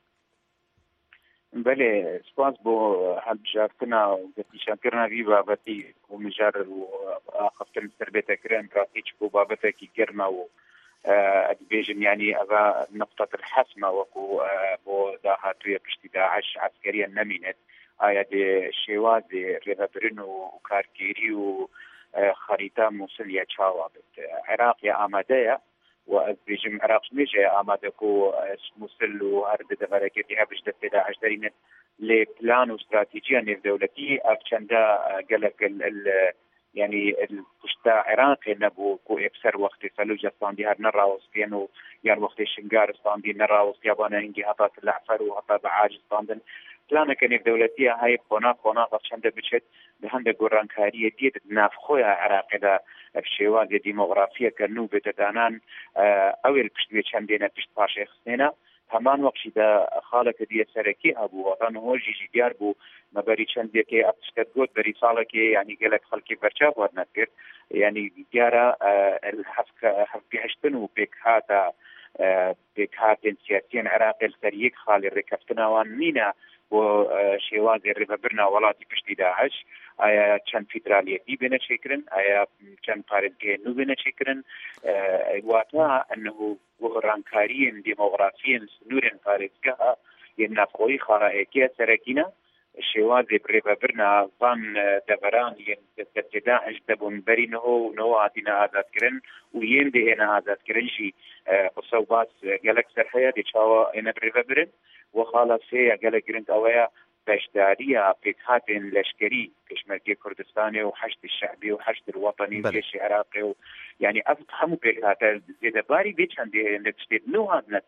بله سپاس بو هالبجارتنا وقتیشانکرنا وی بابتی و مجار و خفتن سربیتا کرن راسیچ بو بابتا کی گرما و ادبیجن يعني اغا نقطة الحسمة وكو بو داهاتوية بشتي داعش عسكريا نمينت آيا دي شواز ريبابرين وكاركيري وخريطة موصلية شاوابت عراق يا آمادية وأزبيجم عراق ميجي آمادكو موصل وهرد دفركتها بجدت داعش دارينت لبلان واستراتيجية نيف دولتي أفشندا قلق ال يعني الكشتا عراقي نبو كو اكثر وقت فلوجة استاندي هاد نراوس كينو يعني وقت الشنقار استاندي نراوس يابانا هنجي هطات العفر وهطا بعاج استاندن بلانا كان دولتية هاي قناق قناق افشندا بشت بهندا قرانكارية ديت نافخويا عراقي دا الشيوان دي ديموغرافية كنو بتدانان اويل بشت بيشندينا بشت باشي خسنينا همان وقتی دا خالق دیه سرکی ابو وطن هو جیجی دیار بو مبری چندی که ابتشتد گود بری ساله که یعنی گلک خلکی برچاب ود نکرد یعنی دیاره الحفظ حفظ بهشتن و بیک هاتا بیک هاتن سیاسیان عراق السریک خالی رکفتنا وان مینا و شواز ربابرنا ولاتی پشتی داعش آیا چند فدرالیتی بینه چکرن آیا چند پارنگه نو بینه چکرن واتا انه ورانکارین ديموغرافيين سنورن فارسكها ينافقوي خرائكية سركينا شواز بريبابرنا ظن دبران ينتداعش دبون برينه نواتنا آزاد كرن ويندي هنا آزاد كرن جي قصوبات قلق سرحية دي شاوا هنا بريبابرن وخالصي قلق كرنت اويا باشدارية بيكهاتين لشكري كشمركي كردستاني وحشد الشعبي وحشد الوطني والجيش العراقي يعني أفهموا بيكهاتا زيادة باري بيتش عندي نتشتيد نو هادنت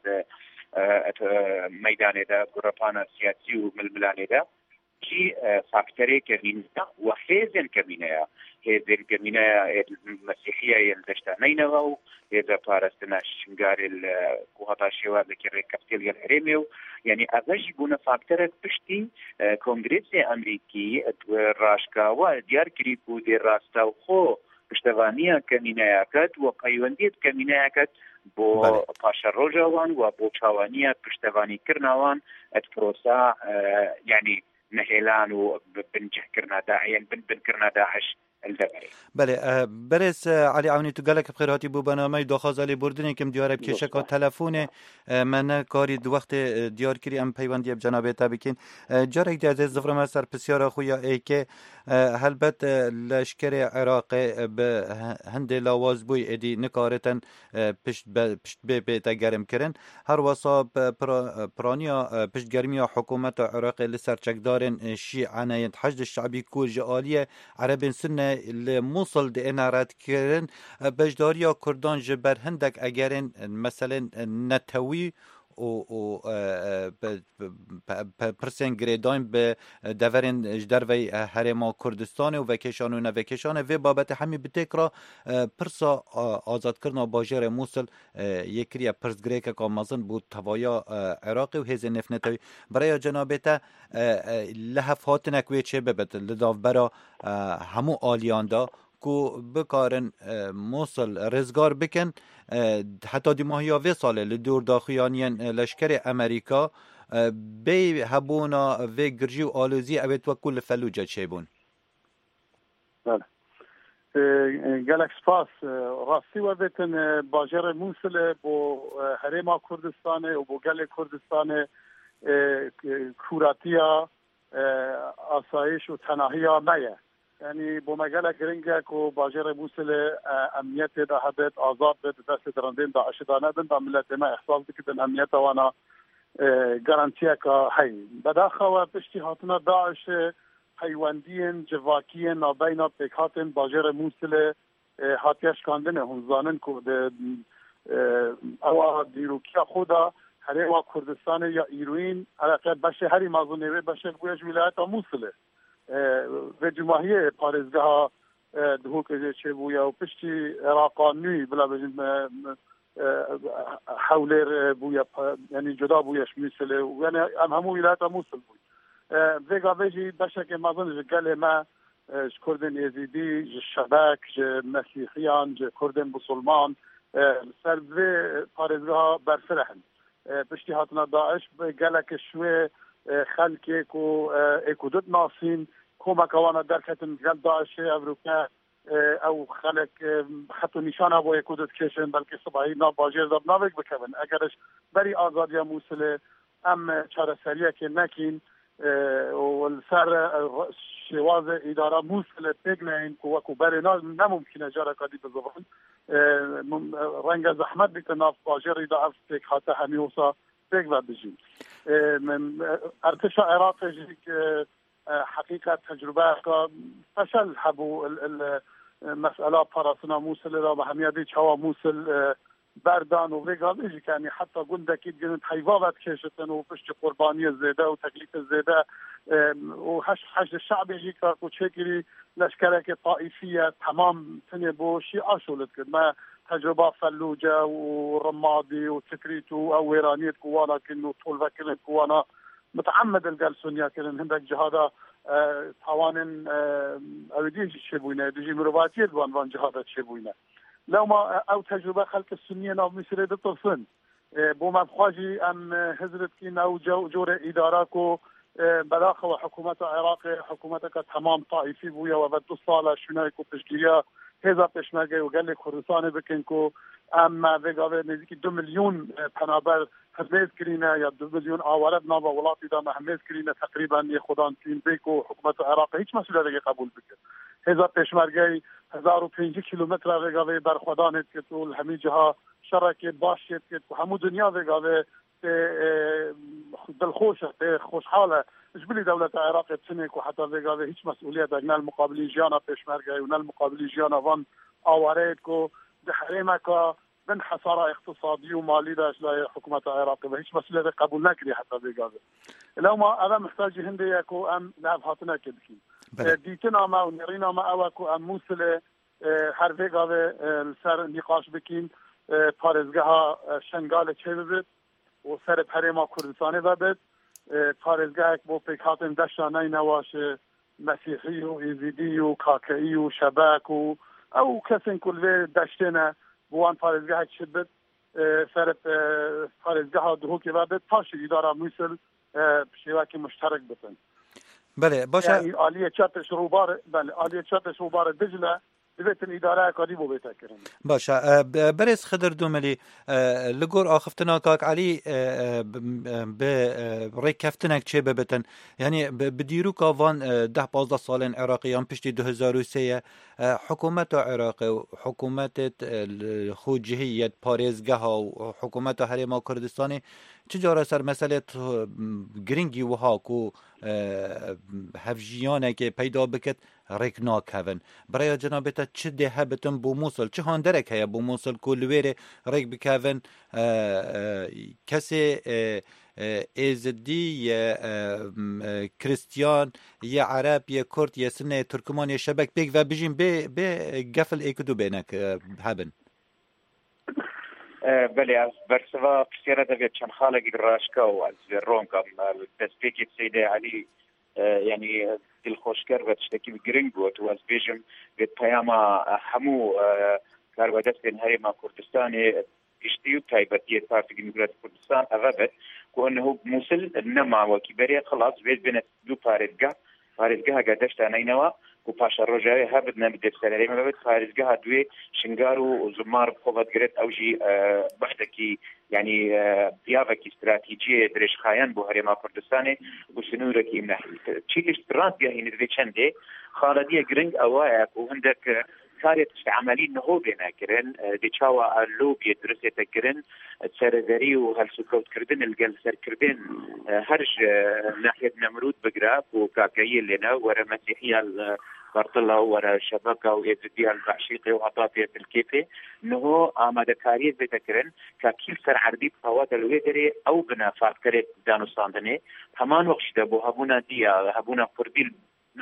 ميداني دا قربانا سياسي وململاني دا جي فاكتوري كمينة وحيزن كمينة هذه الكمينة المسيحية يلدشتا نينغو إذا بارستنا شنغار الكوهاتا شواب لكي كفتيل الحريميو يعني أغاجي بونا فاكتورك بشتي كونغريس أمريكي راشكا وديار كريكو دي راستا وخو پشتوانیه کمینایکت و پیوندیت کمینایکت بو پاشا روجوان و بو چاوانیه پشتوانی کرنوان ات پروسا يعني نهيلان وبنجح كرنا داعيا بن بن كرنا داعش الدبري. بله برس علی عونی تو گلک بخیر هاتی بو برنامه داخازالی بردنی کم دیاره بکشکا تلفونه من کاری دو وقت دیار کری ام پیوندی بجنابه تابکین جارک دی عزیز زفر ما سر پسیارا خویا ای که هلبت لشکر عراق به هند لاواز بوی ادی نکارتن پشت پشت به بیت گرم کرن هر وصا پرانیا پشت گرمیا حکومت عراق لسر چکدارن شیعانه حشد الشعبی کو جالیه عرب سنه لموصل دی انارات کرن بجداریا کردان جبر هندک اگرن مثلا نتوی و پرسن گریداین به دورن جدروی هرما کردستان و وکشان و نوکشان و بابت همی بتکرا پرسا آزاد کردن باجر موصل یکری پرس گریک که مازن بود توایا عراقی و هز نفنتوی برای جنابتا لحف هاتنک وی چه ببت لداف برا همو آلیان دا کو بکارن موصل رزگار بکن حتی دی ماهیا وی ساله لدور داخیانین لشکر امریکا بی هبونا وی گرجی و آلوزی اوید و کل فلوجه چه بون؟ بله گلک سپاس راستی و بیتن باجر موصل بو هرما کردستان و بو گل کردستان کوراتیا آسایش و تناهی مایه یعنی بو مجال گرینگه کو باجر موصل امنیت ده حدت آزاد به دست درندین داعش دانه بن با ملت ما احساس بکدن امنیت وانا گارانتیا که هی بداخل پشتی هاتنا داعش حیواندین جواکین نابینا پیکاتن باجر موصل هاتیش کاندنه هم زانن کو ده اوا دیروکیا خدا هر کردستان یا ایروین علاقه باشه هری مازونیوه باشه گویش ولایت موصله و جمهوری پارێزگەها دهوك چه بویا و پشتی عراقانوی بلا بجن حولر بویا یعنی جدا بویش موصل یعنی ام همو ولایت موصل بوی ویگا بيجي بشكل ما ظنش قال ما كردن يزيدي شباك مسيحيان كردن بسلمان سر في بارزها برفرحن بشتي هاتنا داعش قالك شوي خلكك و اكودت ناصين كوما كوانا دركتن قال داعش امريكا او خلق حتى نشان ابو اكودت كيشن بلكي صباحي نا باجر دب ناوك بكمن اگرش بري آزاد يا موصل ام چاره سريه که نکین والسر شواز اداره موصل تگنین که وکو برنا نممکنه جاره کدی بزبان رنگ زحمت بکناف باجر اداره تک حتی همیوسا تگ و بجیم ارتش عراق جيك حقيقة تجربة فشل حبو المسألة فرسنا موصل را بهمية ديش هوا موصل بردان و ویگال ایجی که یعنی حتی گنده که گنید حیوابت کشتن و پشت قربانی زیده و تکلیف زیده و هش حشد شعب ایجی که کوچه گیری لشکره که طائفیه تمام تنه بو شیعه شولد کرد ما تجربه فلوجه و رمادی و تکریتو او ویرانیت کوانا کنو طول وکلت کوانا متعمد القل سنیا کنن هندک جهادا توانن او دیجی شبوینه دیجی مروباتیت بان بان جهادا شبوینه لو ما او تجربه خلق السنيه ناو مصر دطفن بو ما بخواجي ام هزرت كين او جو جور اداراكو بلاخه وحكومه العراق حكومتك تمام طائفي بويا وبدو صاله شنايكو تشكيليه هذا پشمرگه وقال لك خرسانه بكنكو اما بقى نزيك دو مليون پنابر حماس كرينا يا دو مليون آوارد نابا ولاتي دا حماس كرينا تقريبا يخدان تين بيكو حكومه العراق هيك مسؤوليه قبول بك هذا پشمرگه هزار و پنج کیلومتر رگاوی برخودانت که تو همه جها شرکت باشید که تو همه دنیا رگاوی دلخوشه خوشحاله اجبلی دولت عراق تنك وحتى رگاوی هیچ مسئولیت اجنال مقابلی جانا پشمرگه و نال مقابلی جانا وان آوارید کو دحریمه که من حصاره اقتصادی و مالی داشت لای حکومت عراق و هیچ مسئولیت قبول نکری حتى رگاوی لو ما انا محتاج هندي يكو ام نعم هاتنا كدكين دیتنا ما و نرینا ما اوکو ام موصل هر ویگاوه سر نقاش بکین پارزگاه شنگال چه ببید و سر پریما کردستانه ببید پارزگاه با پیکاتن دشتانه نواش مسیحی و ایزیدی و کاکایی و شبک و او کسین کلوه دشتنه بوان پارزگاه چه بید سر پارزگاه دهوکی ببید تاشی اداره موصل شیوکی مشترک بتن بله باشه یعنی عالیه چاتش روبار بله عالیه چاتش روبار دجله دبیتن اداره کاری بو بیت کرن باشه برس خضر دوملی لگور آخفتنا کاک علی به ریکفتنک چه ببتن یعنی بدیرو کاوان ده پازده سالن عراقیان پشتی دو هزار و سه حکومت عراق و حکومت خود جهیت پارێزگەها و حکومت هەرێما کوردستانی چجارە سەر مەسەلێت گرنگی وها و هەفژیانێکی پەیدا بکەت ڕێک ناکەون برای جنابێتە چ دێ هەبتن بۆ مووسڵ چ هاندەرێک هەیە بۆ مووسڵ و لوێرێ ڕێک بکەون کەسێ ئێزدی کریستیان یە عەرەب یە کورد یە سنە یە تورکمان یە شەبەک پێک و بژین بێ گەفل ئێکد و بێنەک هەبن بله از برسوا پرسیاره دەبێت چەند خاڵێکی ڕاشکە و ئەز ڕۆنکەم دەستپێکی سەیدە عەلی یعنی دڵخۆشکەر بە تشتێکی گرنگ بووە و ئەس بێژم بێت پەیاما هەموو کاربەدەستێن هەرێما کوردستانی گشتی و تایبەتیە پارتی دیموکراتی کوردستان ئەوە بێت كونه موصل نما وكبرية خلاص بيت بين دو بارزجا بارزجا قدشت نينوا وباشا رجاء هابد نبدأ بسلالي ما بيت بارزجا دوي شنجارو وزمار بخوض جريت أوجي أه بحدكي يعني بيافكي استراتيجية دريش خاين بوهريما كردستاني وسنوركي من تشيلش ترانت بيهي ندري چنده خالدية جرينج أوايك وهندك كاريت عملي نهو بينا كرن دي چاوا اللوبي درسة كرن تسردري وهالسكوت كردن الجل سر كردن هرج ناحية نمرود بقراب وكاكاية لنا ورا مسيحية برطلة ورا شبكة وإزديها البعشيقي وعطافية الكيفي نهو آماده كاريت بتكرن كاكيل سر عربي بفوات الويدري أو بنا فاكرت دانو ساندني همان وقش دابو هبونا ديا هبونا فرديل ناب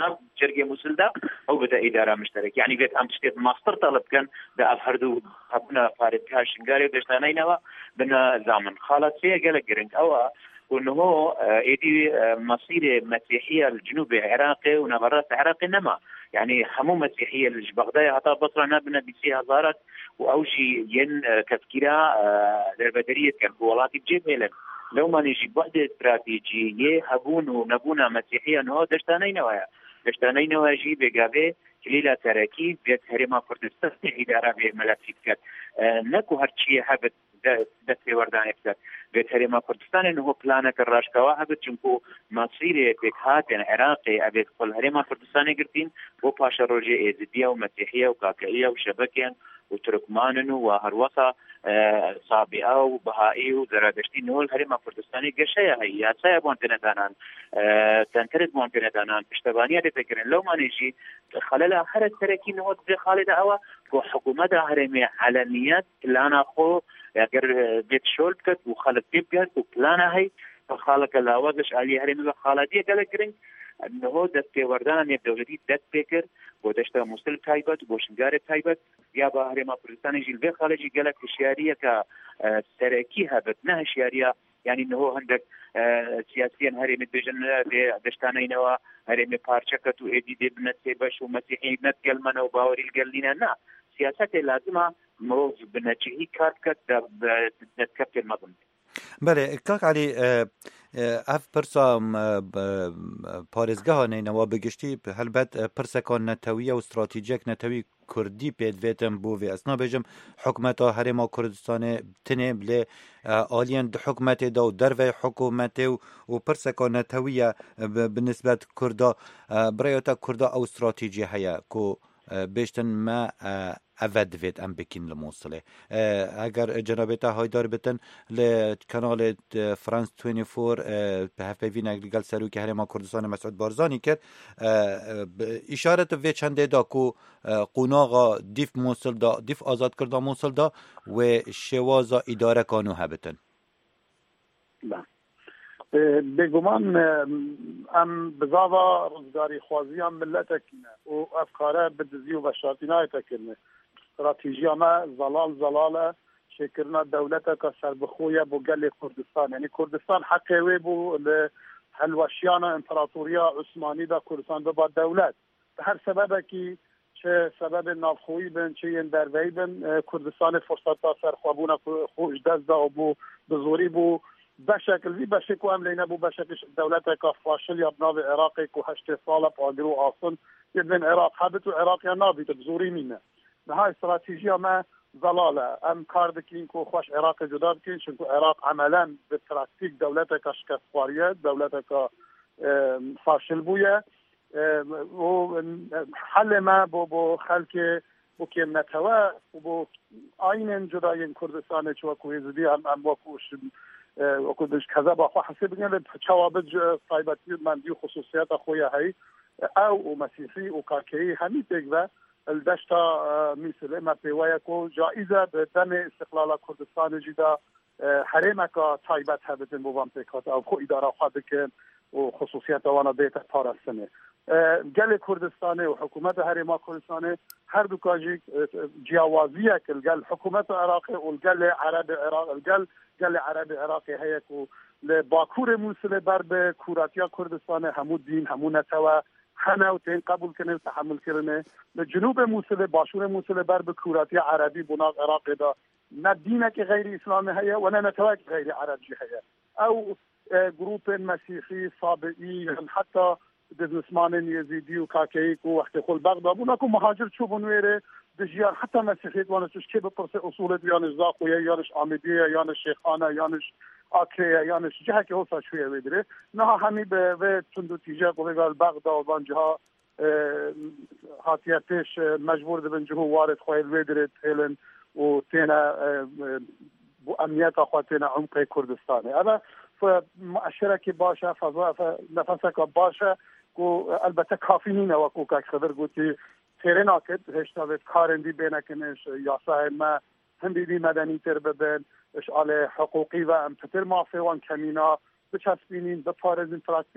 شركة موصل ده أو بدأ إدارة مشترك يعني بيت أم تشتيت ماستر طلب كان ده أفهردو هبنا فارد كاشنجاري ودشتانينوا بنا زامن خالص فيها قالك جرنك أو وأنه إيدي مصير مسيحية الجنوب العراقي ونبرات العراقي نما يعني حمو مسيحية الجبغداية هتا بصرة نابنا بيسي هزارت وأوشي ين كفكرة دربدرية كان بولاتي بجيب هيلن لو ما نجي بوحدة استراتيجية هبون ونبونا مسيحية نهو دشتانين ويا دشتانين ويا جي بقابي كليلة تراكيب بيت هرما كردستان إدارة بملفي بكت نكو هرشي حبت دستي وردان بكت بيت هرما كردستان إنه بلانك الراشكوا حبت جنكو مصيري بكهات عراقي أبيت كل هرما كردستان قرتين وباشا روجي إزدية ومسيحية وكاكائية وشبكين وتركمان وهروسة آه صابئة وبهائي وزرادشتي نقول هرما كردستاني قشية هي سايب وانتنا دانان آه تنترد وانتنا دانان اشتبانية دي فكرين لو ما نجي خلالها هر التركي نهو دي خالدة أوا وحكومة هرمي علنيات بلانا خو اگر بيت شول بكت وخالد بيبكت وبلانا هاي فخالك الهوازش علي هرمي بخالدية قالكرين انه دستي وردان يبدولتي دست بكر ودشتا مسل تايبت وشنجار تايبت يا باهر ما برستاني جيل في خارجي قالك الشياريه ك سركيها بتنها شياريه يعني انه عندك سياسيا هري متبجن دشتانين و هري مبارشكت وايدي دي بنتبش ومسيحي نتقل من وباوري القلينا لا سياسات لازمه مروز بنجهي كاركت دتكفي المظلم بله کاک علی اف پرسا پارێزگەها نینەوە بگشتی هەلبەت پرسەکان نەتەویە و استراتیجیەک نەتەوی کوردی پێت بێتم بۆ vê ئەسنا بێژم حکومەتا هەرێما کوردستانê tinê bilê aliyên di حکومەتê da û dervey حکومەtê û pirseka netewî ye bi nisbet Kurda birêta Kurda ew stratîjî heye ku bêştin me ev divêt em bikîn li Mosulê eger cenabêta haydar bitin li kanalê France yirmi dört bi hevpeyvînek li gel Serokê Herêma Kurdistanê Mesûd Barzanî kir îşaret vê çendê da ku qûnaxa dîf Mosul da dîf azadkirina Mosul da wê şêwaza îdarekan û hebitin بێگومان ئەم بزاوا ڕزگاری خوازیان ملەتێکینە و ئەفکارە بدزی و بەشارتینایەتەکردن استراتیژیامە زەڵال زەڵالە شێکردنا دەولەتێکە سەربەخۆیە بۆ گەلێ کوردستان یعنی کوردستان حەقێ وێ بوو لە هەلوەشیانە ئیمپراتۆریا عوسمانیدا کوردستان ببا دەولەت بە هەر سەبەبێکی چه سبب نافخۆیی بن چه یەن دەربەی بن کوردستانی فرسەتا سەرخوابوونە خۆش دەستدا و بوو بزۆری بوو بشكل في بشكل وام لينا بو بشكل دولتك فاشل يا بناوي عراقي كو هشت صالة بقادرو عاصم يدن عراق حابت عراق يا نابي تبزوري منا هاي استراتيجية ما ضلالة ام كاردكين كو خوش عراق جدا بكين شنكو عراق عملا بالتراكتيك دولتك اشكفارية دولتك فاشل بويا وحل ما بو بو خلق بو كيم نتوا وبو اين جداين كردستان چوكو يزدي ام ام وكوش وكدش كذا بخو حسب يعني جوابج طيبتي من دي خصوصيات اخويا هي او مسيحي وكاكي همي تجوا الدشتا مثل ما بيوايكو جائزه بدم استقلال كردستان جدا حرمك طيبت هبتن بوام تكات او خو اداره خدك وخصوصيات وانا بيت طار السنه گل کردستان و حکومت هرما کردستان هر دو کاجی جیاوازیه که گل حکومت عراقی و گل عرب عراق گل گل عرب عراقی هيك و لباكور موصل برب كوراتيا كردستان همو دين همو نتوا حنا وتين قبول كنه تحمل كرنه لجنوب موصل باشور موصل برب كوراتيا عربي بناء عراقي دا نه دينك غير اسلامي هي ولا نتواك غير عربي هي او جروب مسيحي صابئي حتى بزنسمان يزيدي وكاكيك وقت خل بغداد بونكو مهاجر تشوفون ويره دجيان حتى مسيحيت وانا تشكي ببرس اصول يانش زاقويا يانش عميدية يانش شيخانة يانش آكريا يانش جهة كي هوسا شوية ويدره نها همي به تندو تيجا قويقال بغداد وبانجها هاتياتيش مجبور دبن جهو وارد خويل ويدره تهيلن وتينا بأمنيات أخواتينا عمق كردستاني أما فمؤشرك باشا فنفسك باشا کو البته کافی نینه و کو که خبر گوتی تیرین آکد هشتا وید کارندی بینکنش یاسای ما هم بیدی مدنی تر ببین اشعال حقوقی و امتتر مافیوان کمینا بچسبینین بپارزین پراکتیک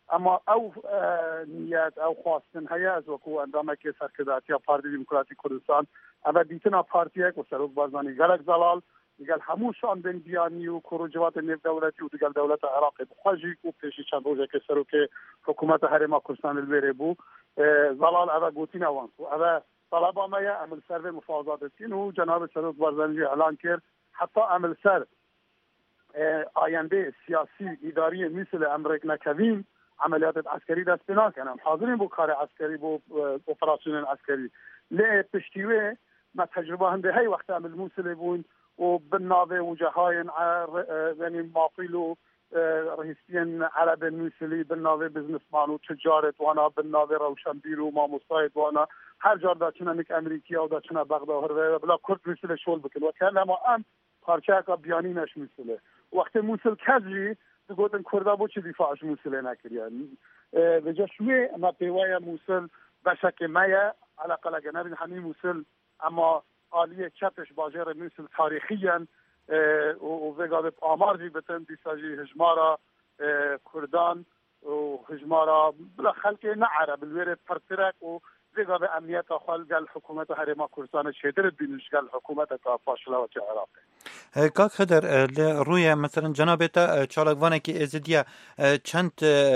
اما او نیت او خواستن هیا از وکو اندامه که سرکرداتی پارتی دموکراتی کردستان اما دیتنا پارتیه که سروک بازانی گلک زلال دیگل هموشان بین بیانی و کروجوات نیف دولتی و دیگل دولت عراق بخواجی و پیشی چند روزه که سروک حکومت هرما کردستان الویره بو زلال اما گوتین اوانسو اما طلب آمایه عمل سر به مفاوضات السین و جناب سروک بازانی اعلان کرد حتی عمل سر آینده سیاسی اداری مثل امریک نکوین عملیات عسکری دست بنا کنم حاضرین بو کار عسکری بو اپراسیون عسکری لی پشتیوه ما تجربه هنده های وقت عمل موسلی بون و بالناوه وجهاین یعنی مافیلو رئیسین عرب موسلی بالناوه بزنسمان و تجارت وانا بالناوه روشنبیر و ماموستای وانا هر جار دا چنه مک امریکی او دا چنه بغدا هر بلا کرد موسلی شول بکن و کنه ما ام پارچه که بیانی نش موسلی وقت موسل کجی گوتن کرده بود چه دیفاعش موسل نکریان و جشوی ما پیوای موسل بشک مایه علاقه لگنابین همین موسل اما عالیه چپش باجر موسل تاریخیان و وگاد آمارجی بتن دیساجی هجمارا کردان و هجمارا بلا خلق نه عرب الویر پرترک و وگاد امنیت خال گل حکومت هرما کردستان شدر بینش گل حکومت تا فاشله و چه عراقه کاک خدر روی مثلا جنابتا چالکوانه که ازدیا چند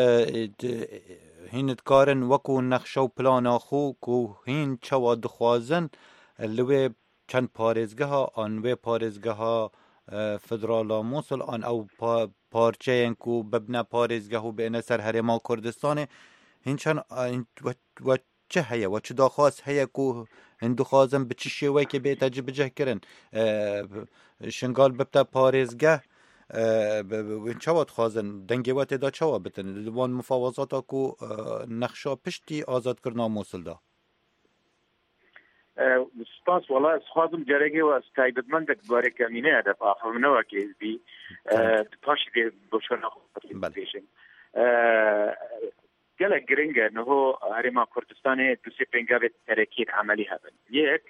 هینت کارن وکو نقشه و پلانا خو کو هین چوا دخوازن لوی چند پارزگه ها آنوی پارزگه ها فدرالا موصل آن او پارچه انکو ببنا پارزگه و بین سر هرما کردستان هین چند و چه هیا و چه داخواست هیا کو هندو خوازم به چی شوی که بیتا جی بجه کرن شنگال ببتا پارزگه وین چواد خوازن دنگی وات دا چوا بتن وان مفاوضات کو نقشا پشتی آزاد کرنا موصل دا سپاس والله از خوازم جرگه و از تایبت من دک باره کمینه ادف آخر منو که بی پاشی دی بشون خواهد بیشن گله گرنگه نهو هرما کردستان دوسی پنگاوه ترکید عملی هبن یک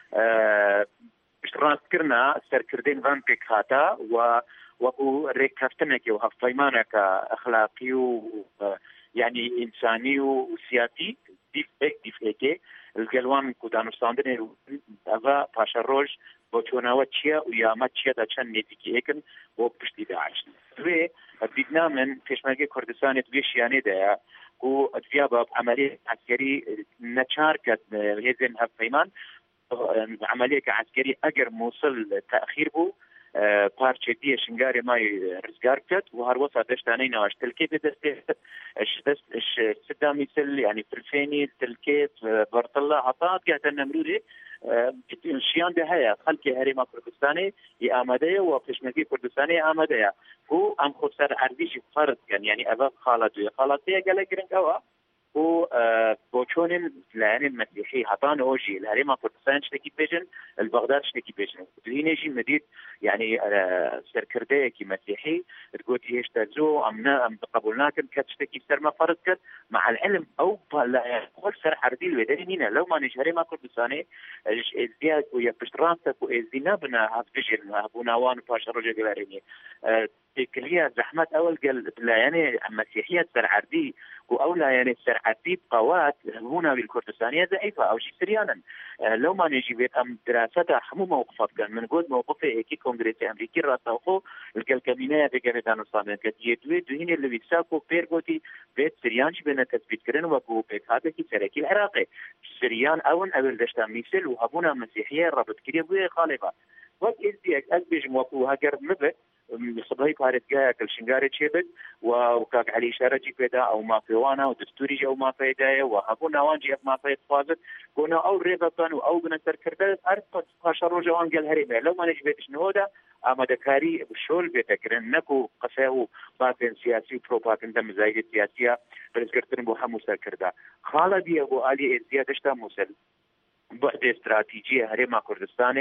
اشتراست کرنا سرکردین وان پیک خاطا و و ریکافتنه که و هفایمانه که اخلاقی و یعنی انسانی و سیاسی دیف ایک دیف ایکه الگلوان کودانستاندن اوه پاشا روش با چوناوه چیه و یامت چیه دا چند نیدیکی ایکن و پشتی داعش دوی دیدنا من پیشمرگی کردستان دوی شیانه دایا و ادویا با عملی عسکری نچار کد هیزن هفایمان عملیه که عسکری اگر موصل تأخیر بو پارچه دیه شنگاری مای رزگار کد و هر وصا دشتانه نواش تلکی بدسته سدا مثل يعني فلفيني تلكيت برطلة عطاء قاعد النمرودي شيان ده هيا خلقي هريما كردستاني يآمدية وفشمكي كردستاني آمدية هو أم خسر عربيش فرد كان يعني أبا خالته خالته قال لك أوا و بوچون لعن المسيحي حطان اوجي الهريما كردستان شتكي بيجن البغداد شتكي بيجن دينيجي مديد يعني سركرده كي مسيحي تقول هيش تزو امنا ام تقبلناكم كتشتكي سر ما فرض كت مع العلم او لا كل سر عربي ودينينا لو ما نجري كردستاني ازياد ويا بشرانتك وازينا بنا هفجن ابونا وان باش رجع غيرني كلية زحمات اول قال لا يعني مسيحيه سر عربي واولى يعني سر عربي قوات هنا بالكردستانيه ضعيفه او شيء سريانا لو ما نجي بيت ام دراستها حمو موقفات كان من قد موقفه هيك كونغرس امريكي راسخو الكلكمينه بقريتان صامن كتيتوي دوين اللي بيساكو بيرغوتي بيت سريانش بين تثبيت كرن وكو بيت هذا كي سركي العراقي سريان اون اول دشتا مثل وهبونا مسيحيه ربط كريه بو خالفه وقت ازيك ازبج موكو هاجر مبه صباحي كارت جاء كل شنجارة شيبت وكاك علي شارجي كذا أو ما فيوانا ودستوري جو ما في داية وهبونا وانجي ما في تفاضل كنا أو ريبطان أو بنتر كردت أرد قشروا جوان قال هريمة لو ما نجبتش نهودا أما دكاري بشول بيتكرن نكو قساه باطن سياسي وبروباغندا دم زايد سياسية برزقتن بو حمو سر كردا خالدي أبو علي زيادة شتا موسل بعد استراتيجية هريما كردستاني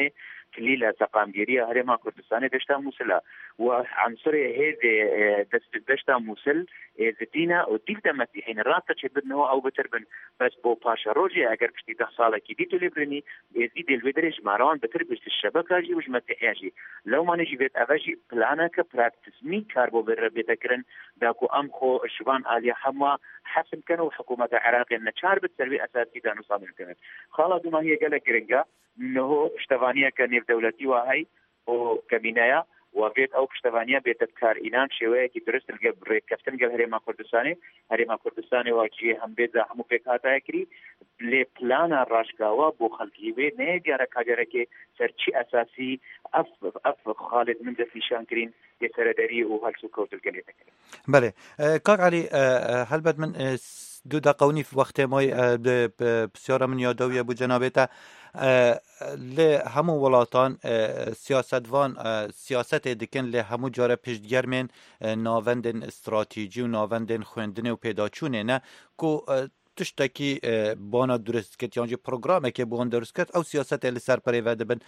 كليلة تقامگیری هرما كردستان دشتا موصل وعنصر هيد دست دشتا موصل زدينا وديل دمتي حين رابطة شبدنه أو بتربن بس بو باشا روجي أجر كشتي ده صالة كديتو لبرني يزيد الفيدرج ماران بتربش الشبكة جي وجمت إيجي لو ما نجي بيت أفاجي بلانا كبراكتس مين كاربو بالربيتكرن داكو أمخو شبان آلية حما حسم كانوا حكومة العراق أن تشار بالتربية أساسي دانو صامل كانت خالد ما هي قالك رنجا إنه اشتغانية كنيف دولتي وهاي وكبناية وبيت أو اشتغانية بيت تذكار إيران شوية كي درست الجبر كفتن جل هريما كردستاني هريما كردستاني واجي هم بيت هم فيك هذا يكري لي بلانا راشكاوا بو خلقي بيت نيجي على كاجرك سرشي أساسي أف أف خالد من ذي شانكرين يسردري وهالسو كوت الجلية. بله كاك علي هل بد من دو دقوني في وقت ماي بسيارة من يادوية بو جنابته له همو ولاتان سیاستوان سیاست دکن له همو جاره پشتگر من ناوندن استراتژی و ناوندن خوندن و پیداچونه نه کو تشتکی بانا درست کت یعنی پروگرامه که بون درست کت او سیاست ال سر پری وده بن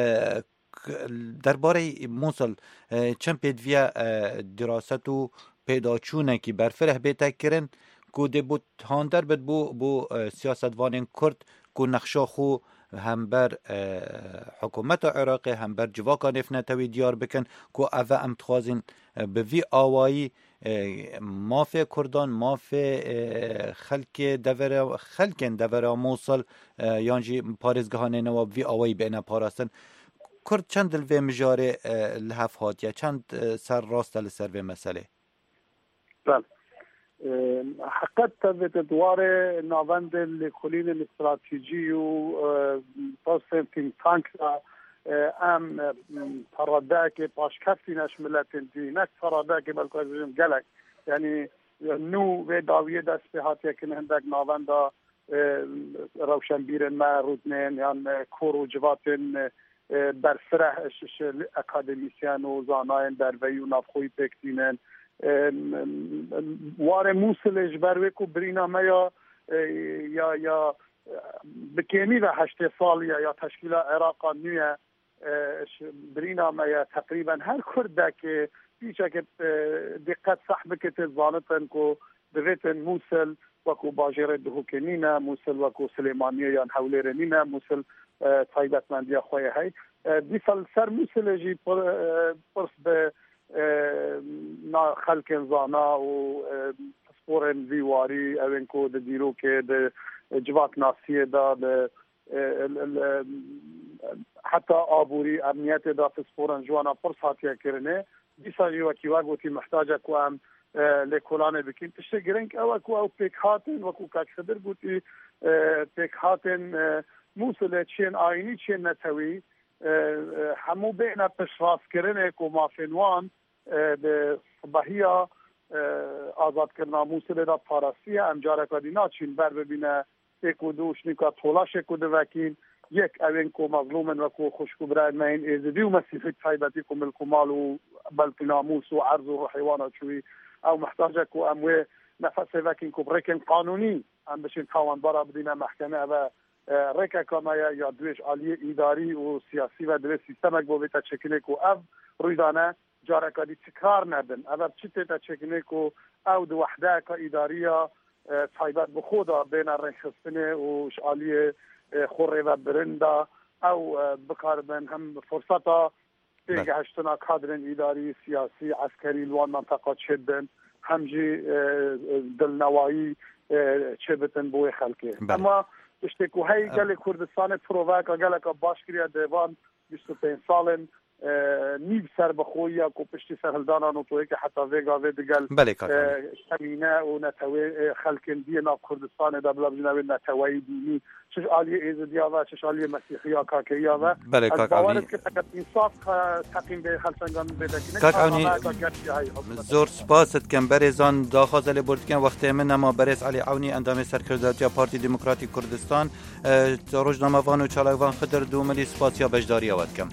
درباره موصل چند پیدویا دراست و پیداچونه کی برفره بیتکرن کو دبوت هاندر بد بو بو سیاستوان کرد کو نقشه خو هم بر حکومت عراقی هم بر جواکان افنتوی دیار بکن که اوه ام تخوازین به وی آوایی مافی کردان مافی خلک دور خلک دور موصل یانجی پارزگاهانه نو وی آوایی بینه پاراستن کرد چند الوی مجاره لحف هاتیه چند سر راست لسر وی مسئله بله حقیقت تبت دوار ناوند لکلین الاستراتیجی و پاسم تینک تانک ام تراده که پاشکفتی نشملت دی نک تراده که بلکه ازم گلک یعنی نو و داویه دست به هاتیه که هندک ناوند روشنبیرن ما رودنین یعنی کور و جواتن برسره اکادمیسیان و زاناین دروی و نافخوی پکتینن واره موصلش بروی کو برینا میا یا یا بکیمی و هشت سالی یا تشکیل عراق نیه برینا میا تقریبا هر کرده که پیچه که دقت صحبه که تزانتن کو دویتن موصل وکو باجر دهوکنینه موصل وکو سلیمانیه یا حولرنینه موصل طایبتمندی خواه های دیسال سر موصل جی پرس به نا خلق زانا و سپورن ویواری اوینکو د دیرو که د جواک ناسیه دا د حتی آبوری امنیت دا سپورن جوانا پرس هاتیه کرنه دیسا جیوا کیوا گوتی محتاجه کو هم لکولانه بکین تشته گرنگ او کو او پیک هاتن وکو کاک خبر گوتی پیک هاتن موصل چین آینی چین نتوی همو بین پشراس کرنه کو مافنوان به صباحیا آزاد کردن موصل را پاراسیه امجاره کدی ناچین بر ببینه یک و دوش نیکا طولاش کد وکین یک اوین کو مظلومن و کو خوشکو برای مین ایزدی و مسیحی تایبتی کو ملکو مال و بلک ناموس و عرض و حیوانات شوی او محتاجه کو اموی نفس وکین کو برکن قانونی هم بشین تاوان برا بدینه محکمه و رکا کامایا یا دویش عالی اداری و سیاسی و دویش سیستمک بویتا چکنه کو او رویدانه جاره کدی تکرار ندن اول چی تا چکنه کو او دو وحده که اداریا تایبت بخودا بین رنخستنه و شعالی خوره و برنده او بکاربن هم فرصتا دیگه هشتنا کادرن اداری سیاسی عسکری لوان منطقه چدن همجی دلنوایی چه بتن بوی خلقه اما اشتکو هی گل کردستان پرووک گل که باشکریه دیوان بیست و پنج سالن نیب سر بخویه کو پشتی سرهلدانا نوتوی که حتی ویگا وی دگل کمینه و نتوی خلقن دی ناب کردستان دا بلا بجنوی نتوی دینی چش آلی ایزدیا و چش آلی مسیحیا کاکیا و از باورد که تکت انصاف تقیم به خلصنگان بیدکنه کاک عونی زور سپاست کم بریزان داخازل بردکن وقتی من نما بریز علی عونی اندام سرکرداتیا پارتی دموکراتی کردستان روزنامه وان و چالاوان خدر دو ملی سپاسیا بجداری آود کم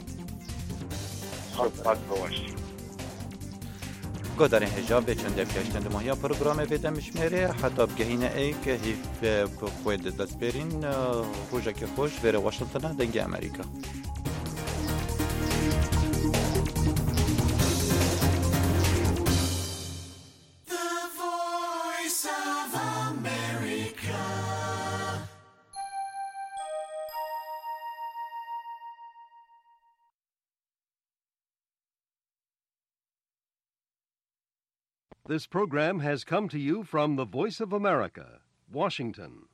گودارین حجاب به چند دفعه ماهیا پروگرام ویدم شمیره حتی بگهینه ای که هیف خوید دست برین روژه که خوش ویره واشنطن دنگ امریکا This program has come to you from the Voice of America, Washington.